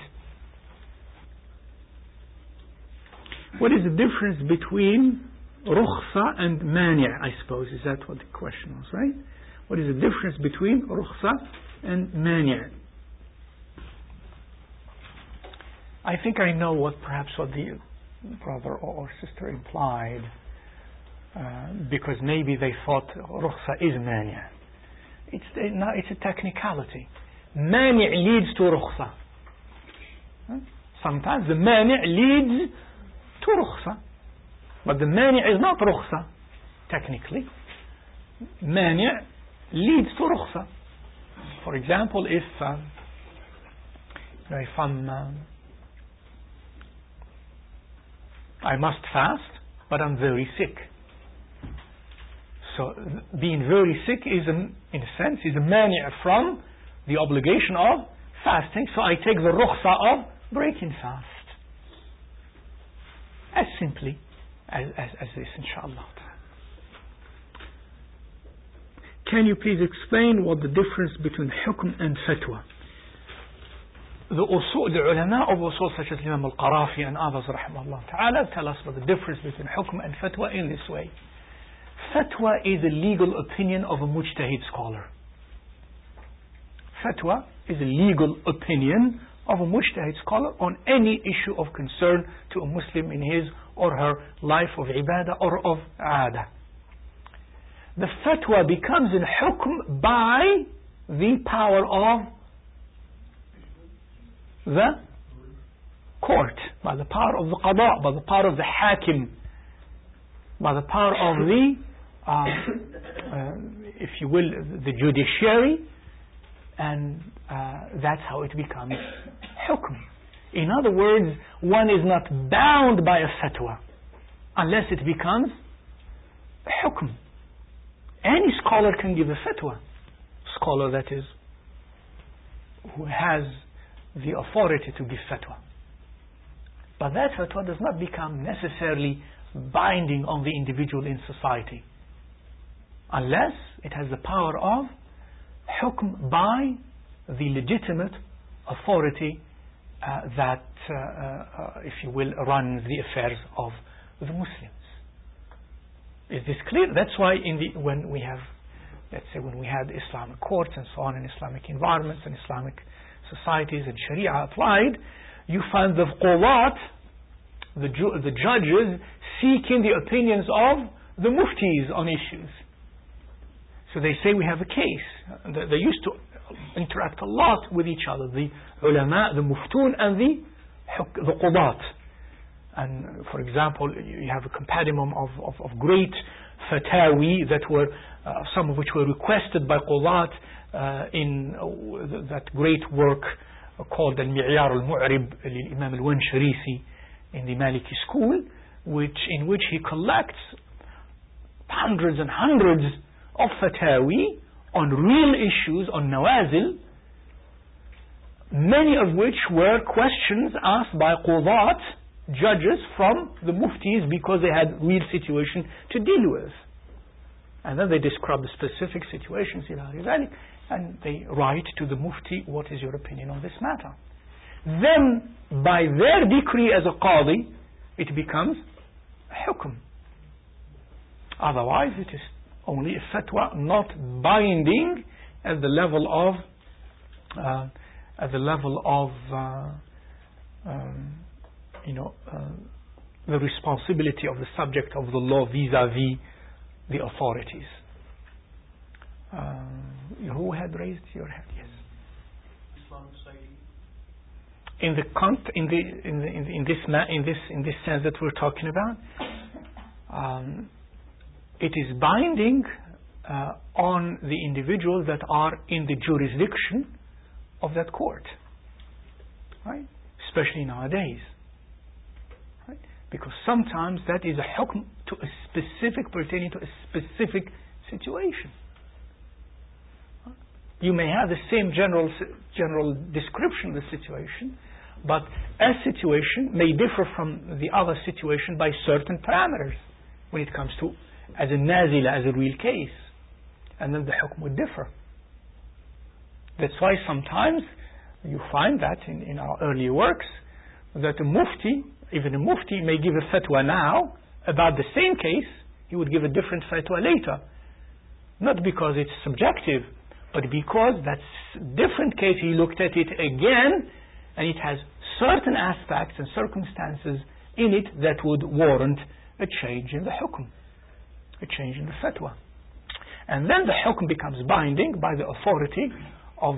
What is the difference between rukhsa and mani', I suppose? Is that what the question was, right? What is the difference between rukhsa and mani'? I think I know what the brother or sister implied, because maybe they thought rukhsa is mani'. It's a technicality. Mani' leads to rukhsa. Sometimes the mani' leads to rukhsa, but the mani' is not rukhsa technically. Mani' leads to rukhsa. For example, if I must fast, but I'm very sick. So being very sick is, in a sense, is a mani' from the obligation of fasting. So I take the rukhsa of breaking fast. As simply as this, inshallah. Can you please explain what the difference between hukm and fatwa? The ulama of usul such as Imam al-Qarafi and others rahimahullah ta'ala tell us about the difference between hukm and fatwa in this way. Fatwa is a legal opinion of a mujtahid scholar. Fatwa is a legal opinion of a mujtahid scholar on any issue of concern to a Muslim in his or her life of ibadah or of adah. The fatwa becomes a hukm by the power of the court, by the power of the qada, by the power of the hakim, by the power of the if you will, the judiciary, and that's how it becomes hukm. In other words, one is not bound by a fatwa unless it becomes hukm. Any scholar can give a fatwa. Scholar, that is, who has the authority to give fatwa. But that fatwa does not become necessarily binding on the individual in society unless it has the power of hukm by the legitimate authority that, if you will, runs the affairs of the Muslims. Is this clear? That's why when we have, let's say, when we had Islamic courts and so on, in Islamic environments and Islamic societies and Sharia applied, you find the quwat the judges seeking the opinions of the muftis on issues. So they say we have a case. They used to interact a lot with each other, the ulama, the muftun, and the qudat. And for example, you have a compendium of great fatawi that were, some of which were requested by qudat in that great work called Al-Mi'yar Al-Mu'rib Imam Al-Wansharisi in the Maliki school, in which he collects hundreds and hundreds of fatawi on real issues, on nawazil, many of which were questions asked by qudat, judges from the muftis, because they had real situation to deal with. And then they describe the specific situations, and they write to the mufti, what is your opinion on this matter? Then, by their decree as a qadi, it becomes a hukm. Otherwise, it is only a fatwa, not binding at the level of the responsibility of the subject of the law vis-a-vis the authorities. Who had raised your hand? Yes. In this sense that we're talking about, it is binding on the individuals that are in the jurisdiction of that court, right? Especially nowadays, right? Because sometimes that is a hukm to a specific, pertaining to a specific situation. You may have the same general description of the situation, but a situation may differ from the other situation by certain parameters when it comes to as a nazila, as a real case, and then the hukm would differ. That's why sometimes you find that in our early works that a mufti, even a mufti, may give a fatwa now about the same case. He would give a different fatwa later, not because it's subjective, but because that's different case. He looked at it again, and it has certain aspects and circumstances in it that would warrant a change in the hukm, a change in the fatwa. And then the hukm becomes binding by the authority of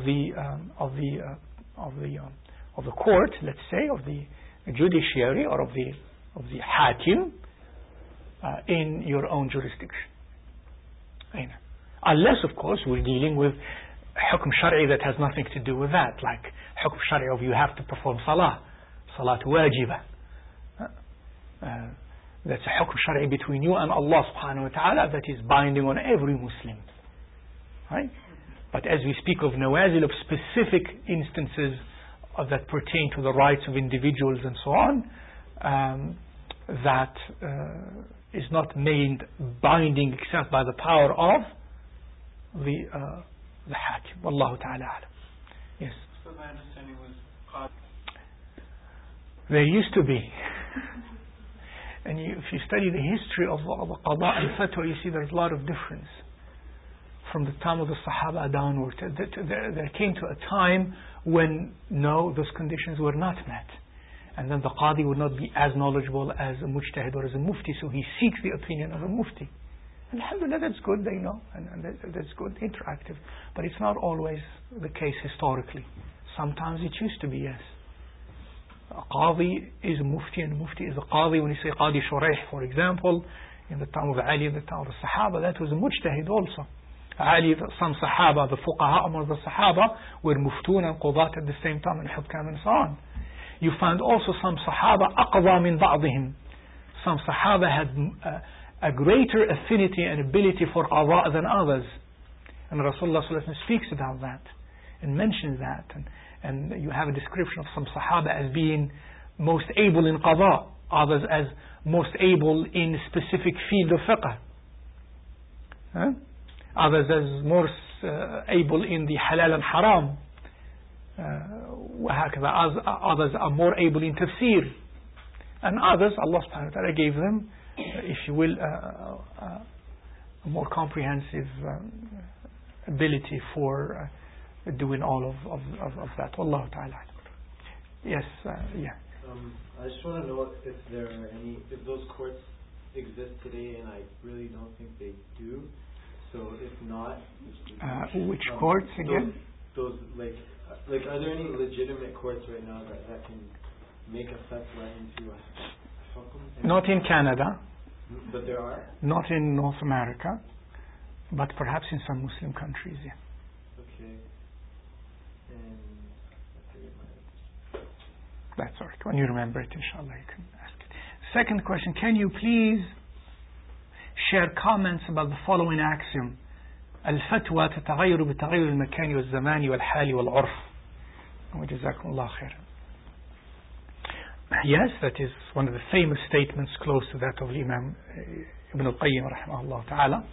the court, let's say, of the judiciary, or of the hakim in your own jurisdiction. Unless, of course, we're dealing with hukm shari that has nothing to do with that, like hukm shari of you have to perform salat wajibah. That's a hukm shari between you and Allah subhanahu wa ta'ala that is binding on every Muslim, right? But as we speak of nawazil, of specific instances that pertain to the rights of individuals and so on, that is not made binding except by the power of the hakim. Wallahu ta'ala alam. Yes. So my understanding was there used to be. And if you study the history of qada and fatwa, you see there's a lot of difference from the time of the Sahaba downward. There came to a time when those conditions were not met, and then the qadi would not be as knowledgeable as a mujtahid or as a mufti, so he seeks the opinion of a mufti. And alhamdulillah, that's good, they know, and that's good, interactive. But it's not always the case historically. Sometimes it used to be, yes. A qadi is a mufti, and a mufti is a qadi. When you say Qadi Shuraih, for example, in the time of Ali, in the time of the Sahaba, that was a mujtahid also. Ali, some Sahaba, the fuqaha among the Sahaba, were muftun and qudat at the same time, and hukam and so on. You find also some Sahaba aqwa min ba'dihim. Some Sahaba had a greater affinity and ability for qada than others. And Rasulullah sallallahu alaihi wasallam speaks about that and mentions that. And you have a description of some Sahaba as being most able in qada, others as most able in specific field of fiqh. Others as more able in the halal and haram. Others are more able in tafsir. And others, Allah subhanahu wa ta'ala gave them, if you will, a more comprehensive ability for doing all of that. Wallahu ta'ala. Yes, yeah. So I just want to know if there are any, if those courts exist today, and I really don't think they do. So if not, which courts again? Those like are there any legitimate courts right now that can make a fatwa into a hukum? Not in Canada. But there are? Not in North America, but perhaps in some Muslim countries, yeah. Okay. And that's all right. When you remember it, inshallah, you can ask it. Second question, can you please share comments about the following axiom? الفتوى تتغير بتغير المكان والزمان والحال والعرف. وجزاكم الله خيرا. Yes, that is one of the famous statements close to that of Imam Ibn al-Qayyim rahimahullah ta'ala,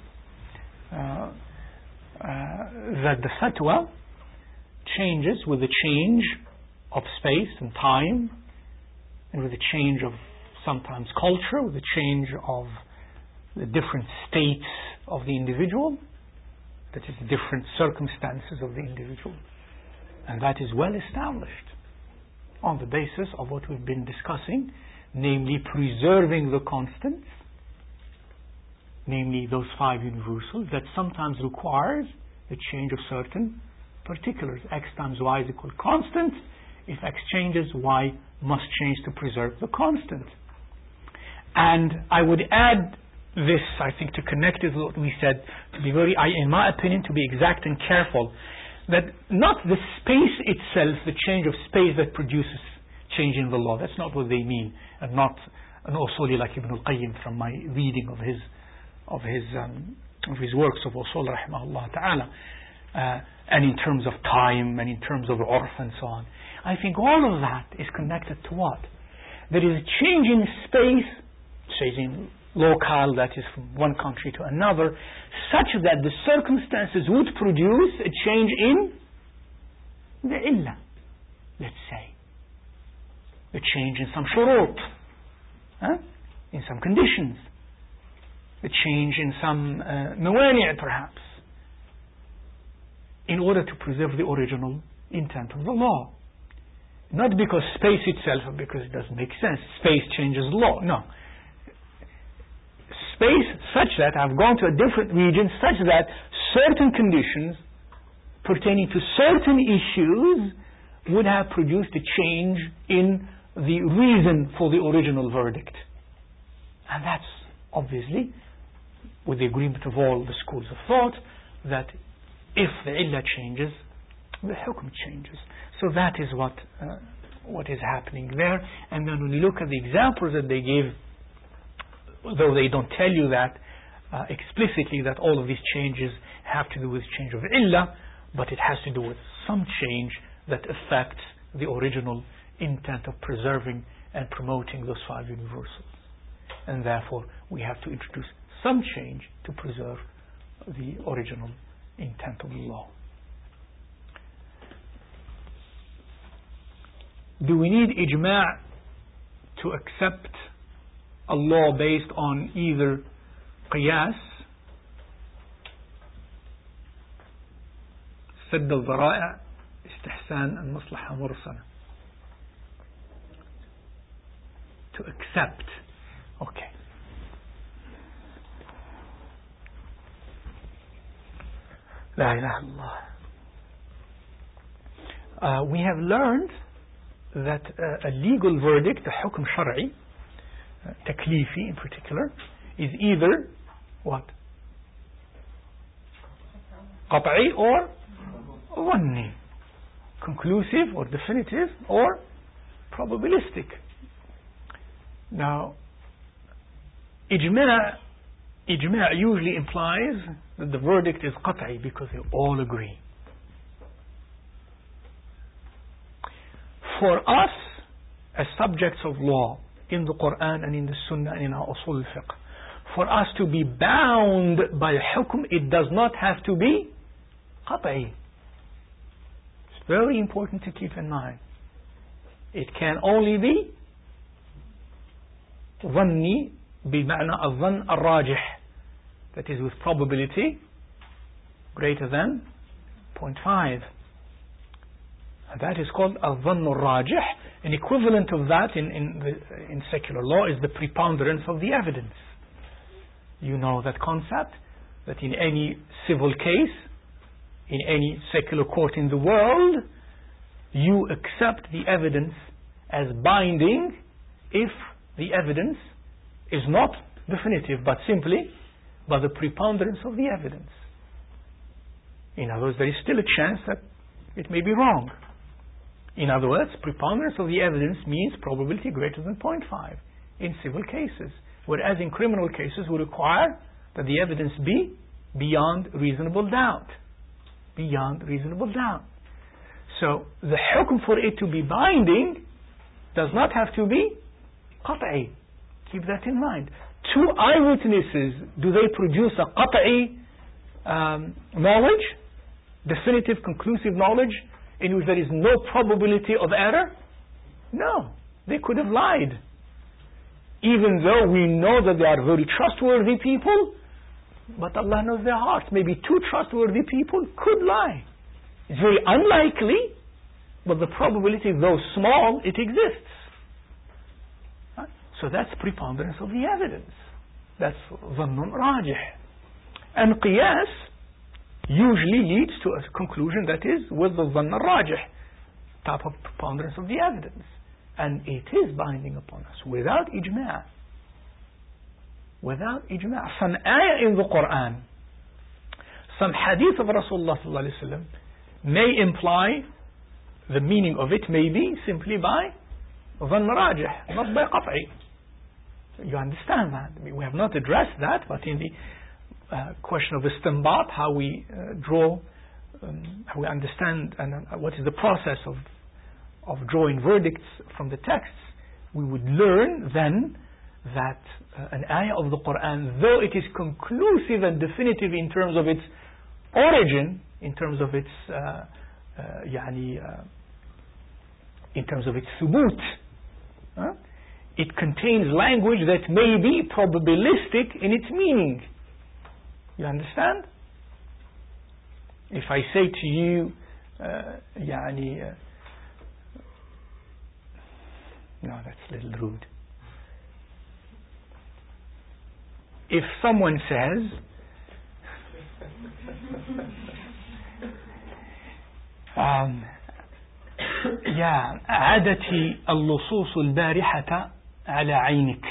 that the fatwa changes with the change of space and time, and with the change of sometimes culture, with the change of the different states of the individual, that is, different circumstances of the individual. And that is well established on the basis of what we've been discussing, namely preserving the constants, namely those five universals, that sometimes requires a change of certain particulars. X times y is equal constant. If X changes, Y must change to preserve the constant. And I would add this, I think, to connect with what we said, to be very, in my opinion, to be exact and careful, that not the space itself, the change of space that produces change in the law. That's not what they mean, and not an usuli like Ibn al-Qayyim from my reading of his works of usul rahimahullah ta'ala, and in terms of time and in terms of urf and so on. I think all of that is connected to what? There is a change in space, change in locale, that is from one country to another, such that the circumstances would produce a change in the illah, let's say. A change in some shurut, in some conditions. A change in some mawani' perhaps, in order to preserve the original intent of the law. Not because space itself, or because it doesn't make sense, space changes law, no. Space such that I've gone to a different region, such that certain conditions pertaining to certain issues would have produced a change in the reason for the original verdict. And that's obviously with the agreement of all the schools of thought, that if the illah changes, the hukum changes. So that is what is happening there. And then when you look at the examples that they give, though they don't tell you that explicitly, that all of these changes have to do with change of illah, but it has to do with some change that affects the original intent of preserving and promoting those five universals. And therefore we have to introduce some change to preserve the original intent of the law. Do we need ijma' to accept a law based on either qiyas, سد الذرائع, استحسان المصلحة مرسلة? To accept. Okay. La ilaha illallah. We have learned that a legal verdict, a hukm shar'i, taklifi in particular, is either what? Qat'i or dhanni. Conclusive or definitive or probabilistic. Now, ijma' usually implies that the verdict is qat'i because they all agree. For us, as subjects of law, in the Quran and in the Sunnah and in our usul al-fiqh, for us to be bound by hukm, it does not have to be qat'i. It's very important to keep in mind. It can only be dhanni, بمعنى الظن الراجح, that is with probability greater than 0.5. And that is called الظن الراجح, An equivalent of that in secular law is the preponderance of the evidence. You know that concept, that in any civil case, in any secular court in the world, you accept the evidence as binding if the evidence is not definitive, but simply by the preponderance of the evidence. In other words, there is still a chance that it may be wrong. In other words, preponderance of the evidence means probability greater than 0.5 in civil cases, whereas in criminal cases we require that the evidence be beyond reasonable doubt. Beyond reasonable doubt. So the hukm for it to be binding does not have to be qat'i. Keep that in mind. Two eyewitnesses, do they produce a qat'i knowledge? Definitive, conclusive knowledge in which there is no probability of error? No. They could have lied. Even though we know that they are very trustworthy people, but Allah knows their hearts. Maybe two trustworthy people could lie. It's very unlikely, but the probability, though small, it exists. So that's preponderance of the evidence. That's dhannun rajih. And qiyas usually leads to a conclusion that is with the dhann rajih type of preponderance of the evidence. And it is binding upon us without ijma'. Without ijma'. Some ayah in the Quran, some hadith of Rasulullah sallallahu alaihi wasallam may imply the meaning of it may be simply by dhann rajih, not by qat'i. You understand that? We have not addressed that, but in the question of istinbat, how we draw, how we understand, and what is the process of drawing verdicts from the texts, we would learn then that an ayah of the Quran, though it is conclusive and definitive in terms of its origin, in terms of its in terms of its thubut, it contains language that may be probabilistic in its meaning. You understand? If I say to you, no, that's a little rude. If someone says, عادتي اللصوص البارحة على عينك.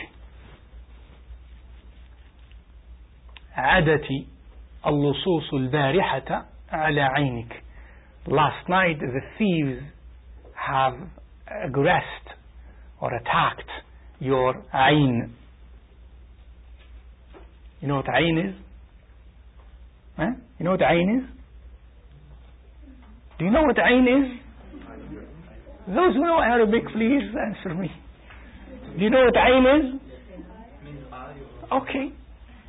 عادتي اللصوص البارحة على عينك. Last night the thieves have aggressed or attacked your ayn. You know what ayn is? Huh? You know what ayn is? Do you know what ayn is? Those who know Arabic, please answer me. Do you know what ayn is? Okay.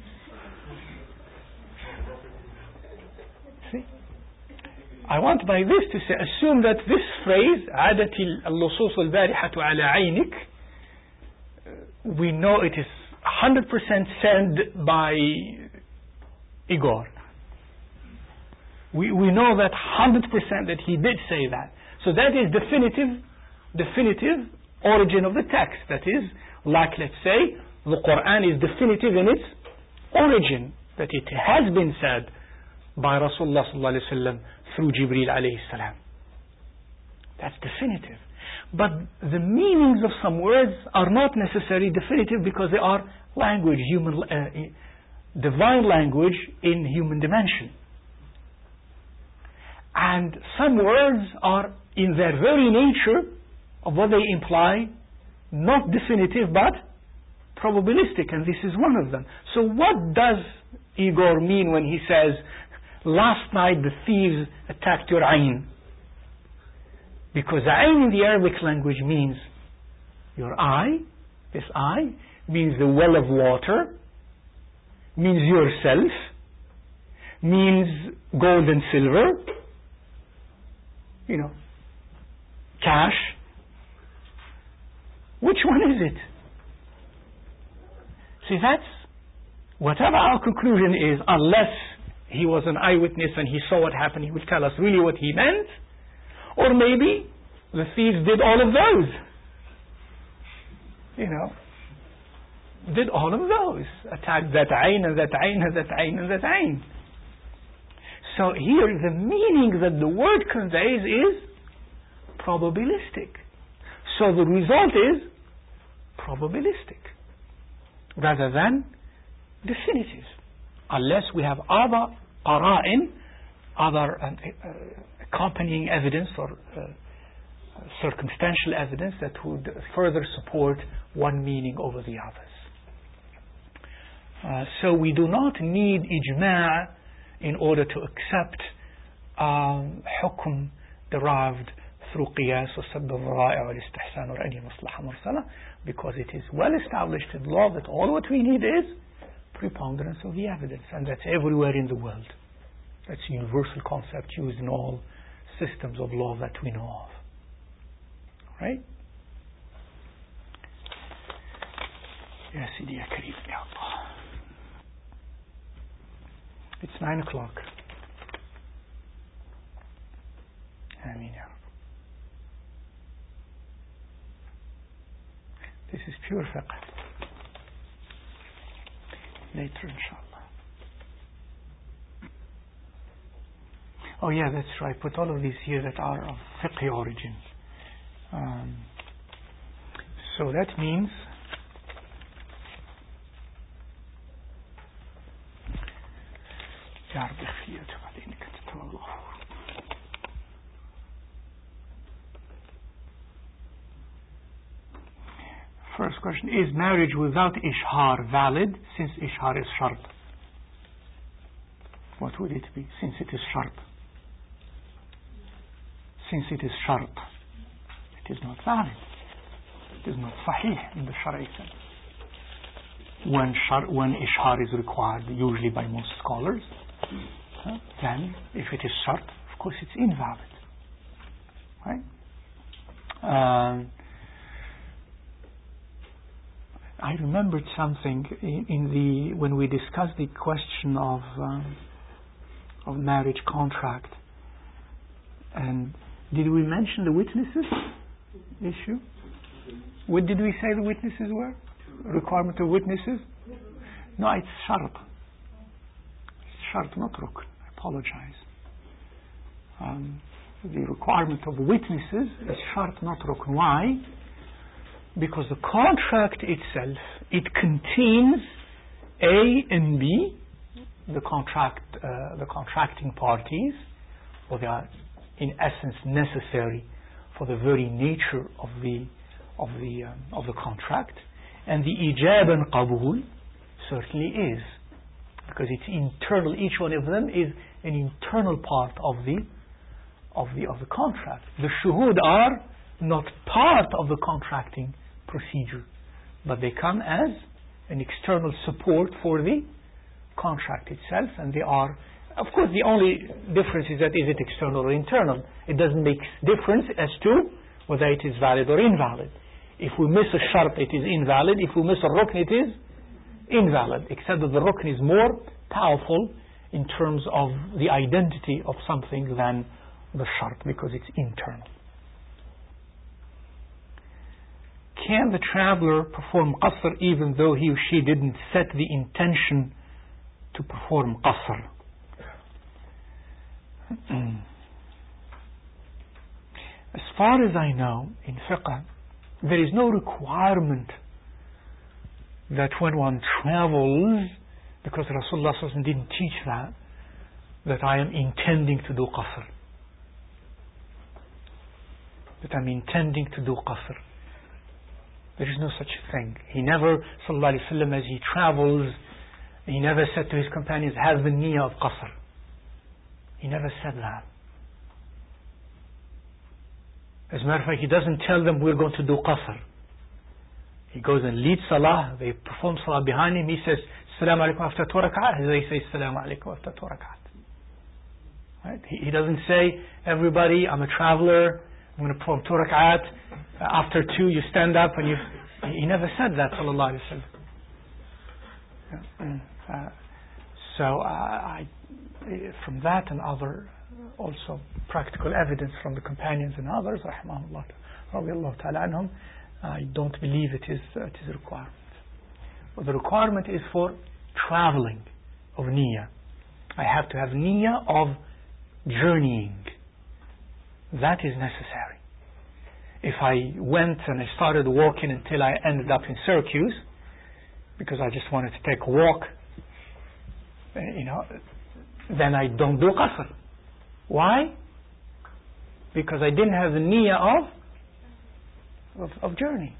See? I want by this to say, assume that this phrase, عادت اللصوص البارحة على عينك, we know it is 100% said by Igor. We know that 100% that he did say that. So that is definitive origin of the text. That is, like let's say, the Quran is definitive in its origin, that it has been said by Rasulullah sallallahu alaihi wasallam through Jibreel alayhi salam. That's definitive. But the meanings of some words are not necessarily definitive because they are language, divine language in human dimension. And some words are in their very nature of what they imply not definitive but probabilistic, and this is one of them. So what does Igor mean when he says, last night the thieves attacked your ayn? Because ayn in the Arabic language means your eye, this eye, means the well of water, means yourself, means gold and silver, you know, cash. Which one is it? See, that's whatever our conclusion is, unless he was an eyewitness and he saw what happened, he will tell us really what he meant. Or maybe the thieves did all of those. did all of those. Attacked that ayn and that ayn and that ayn and that ayn. So here the meaning that the word conveys is probabilistic. So the result is probabilistic rather than definitive. Unless we have other qara'in, other accompanying evidence or circumstantial evidence that would further support one meaning over the others. So we do not need ijma' in order to accept hukm derived through qiyas or sadd al-ra'i' or istihsan or any maslaha mursala, because it is well established in law that all what we need is preponderance of the evidence, and that's everywhere in the world. That's a universal concept used in all systems of law that we know of. Right? Ya Sidi ya Kareem, Ya Allah. It's 9 o'clock. Ameen Ya Rabb. This is pure fiqh. Later, inshallah. Oh yeah, that's right. Put all of these here that are of fiqh origin. So that means first question, is marriage without ishar valid since ishar is shart? What would it be since it is shart? Since it is shart, it is not valid. It is not sahih in the Shari'i sense. When ishar is required, usually by most scholars, then if it is shart, of course it's invalid. Right? I remembered something when we discussed the question of marriage contract. And did we mention the witnesses issue? What did we say the witnesses were? Requirement of witnesses? No, it's shart. Shart, not rukn. I apologize. The requirement of witnesses is shart, not rukn. Why? Because the contract itself, it contains A and B, the contracting parties, or they are in essence necessary for the very nature of the contract, and the ijab and qabul certainly is, because it's internal. Each one of them is an internal part of the contract. The shuhud are not part of the contracting procedure, but they come as an external support for the contract itself, and they are, of course, the only difference is that is it external or internal. It doesn't make difference as to whether it is valid or invalid. If we miss a shart, it is invalid. If we miss a rukn, it is invalid, except that the rukn is more powerful in terms of the identity of something than the shart, because it's internal. Can the traveler perform qasr even though he or she didn't set the intention to perform qasr? As far as I know, in fiqh, there is no requirement that when one travels, because Rasulullah didn't teach that I am intending to do qasr. That I'm intending to do qasr. There is no such thing. He never, sallallahu alayhi wa sallam, as he travels, he never said to his companions, have the niyyah of qasr. He never said that. As a matter of fact, he doesn't tell them we're going to do qasr. He goes and leads salah, they perform salah behind him, he says, Assalamu alaikum after 2 rak'at, they say, Assalamu alaikum after 2 rak'at. Right? He doesn't say, everybody, I'm a traveler, I'm going to perform 2 rak'at, after 2 you stand up, and he never said that, sallallahu alayhi wa sallam. So from that and other also practical evidence from the companions and others, rahimahullah, radiyallahu ta'ala anhum, I don't believe it is a requirement. But the requirement is for traveling of niyyah. I have to have niyyah of journeying. That is necessary. If I went and I started walking until I ended up in Syracuse, because I just wanted to take a walk, then I don't do qasr. Why? Because I didn't have the niyyah of journey.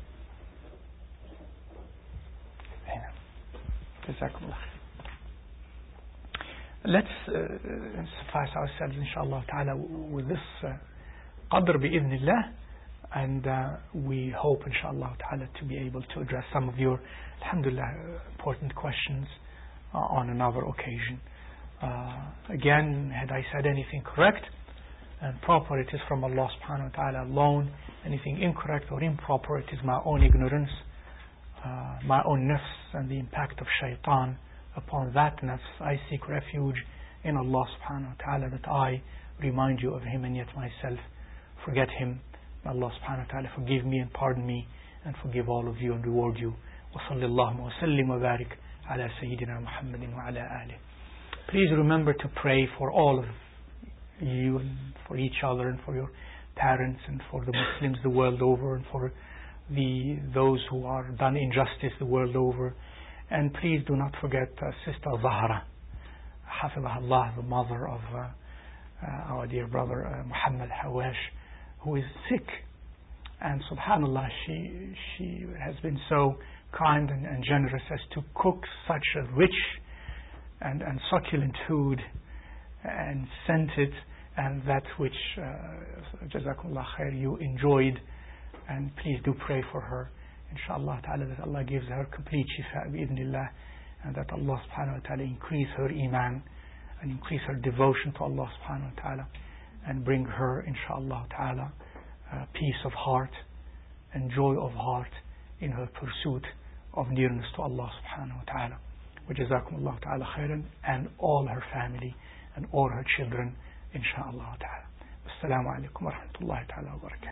Let's suffice ourselves inshallah ta'ala with this qadr bi'idhnillah, and we hope inshallah ta'ala to be able to address some of your alhamdulillah important questions on another occasion. Again, had I said anything correct and proper, it is from Allah subhanahu wa ta'ala alone. Anything incorrect or improper, it is my own ignorance, my own nafs, and the impact of shaitan upon that nafs. I seek refuge in Allah subhanahu wa ta'ala that I remind you of Him and yet myself forget Him. May Allah subhanahu wa ta'ala forgive me and pardon me and forgive all of you and reward you. Wa sallallahu wa sallim wa barik ala Sayyidina Muhammadin wa ala alih. Please remember to pray for all of you and for each other and for your parents and for the Muslims the world over and for those who are done injustice the world over. And please do not forget Sister Zahra, Hafidhahullah, the mother of our dear brother Muhammad Hawash, who is sick. And subhanallah, she has been so kind and generous as to cook such a rich and succulent food and sent it, and that which jazakumullah khair you enjoyed. And please do pray for her inshallah ta'ala that Allah gives her complete shifa bi'idhnillah, and that Allah subhanahu wa ta'ala increase her iman and increase her devotion to Allah subhanahu wa ta'ala, and bring her inshallah ta'ala peace of heart and joy of heart in her pursuit of nearness to Allah subhanahu wa ta'ala. Wa jazakumullah ta'ala khairan, and all her family and all her children inshallah ta'ala. Assalamu alaikum wa rahmatullahi ta'ala wa barakatuh.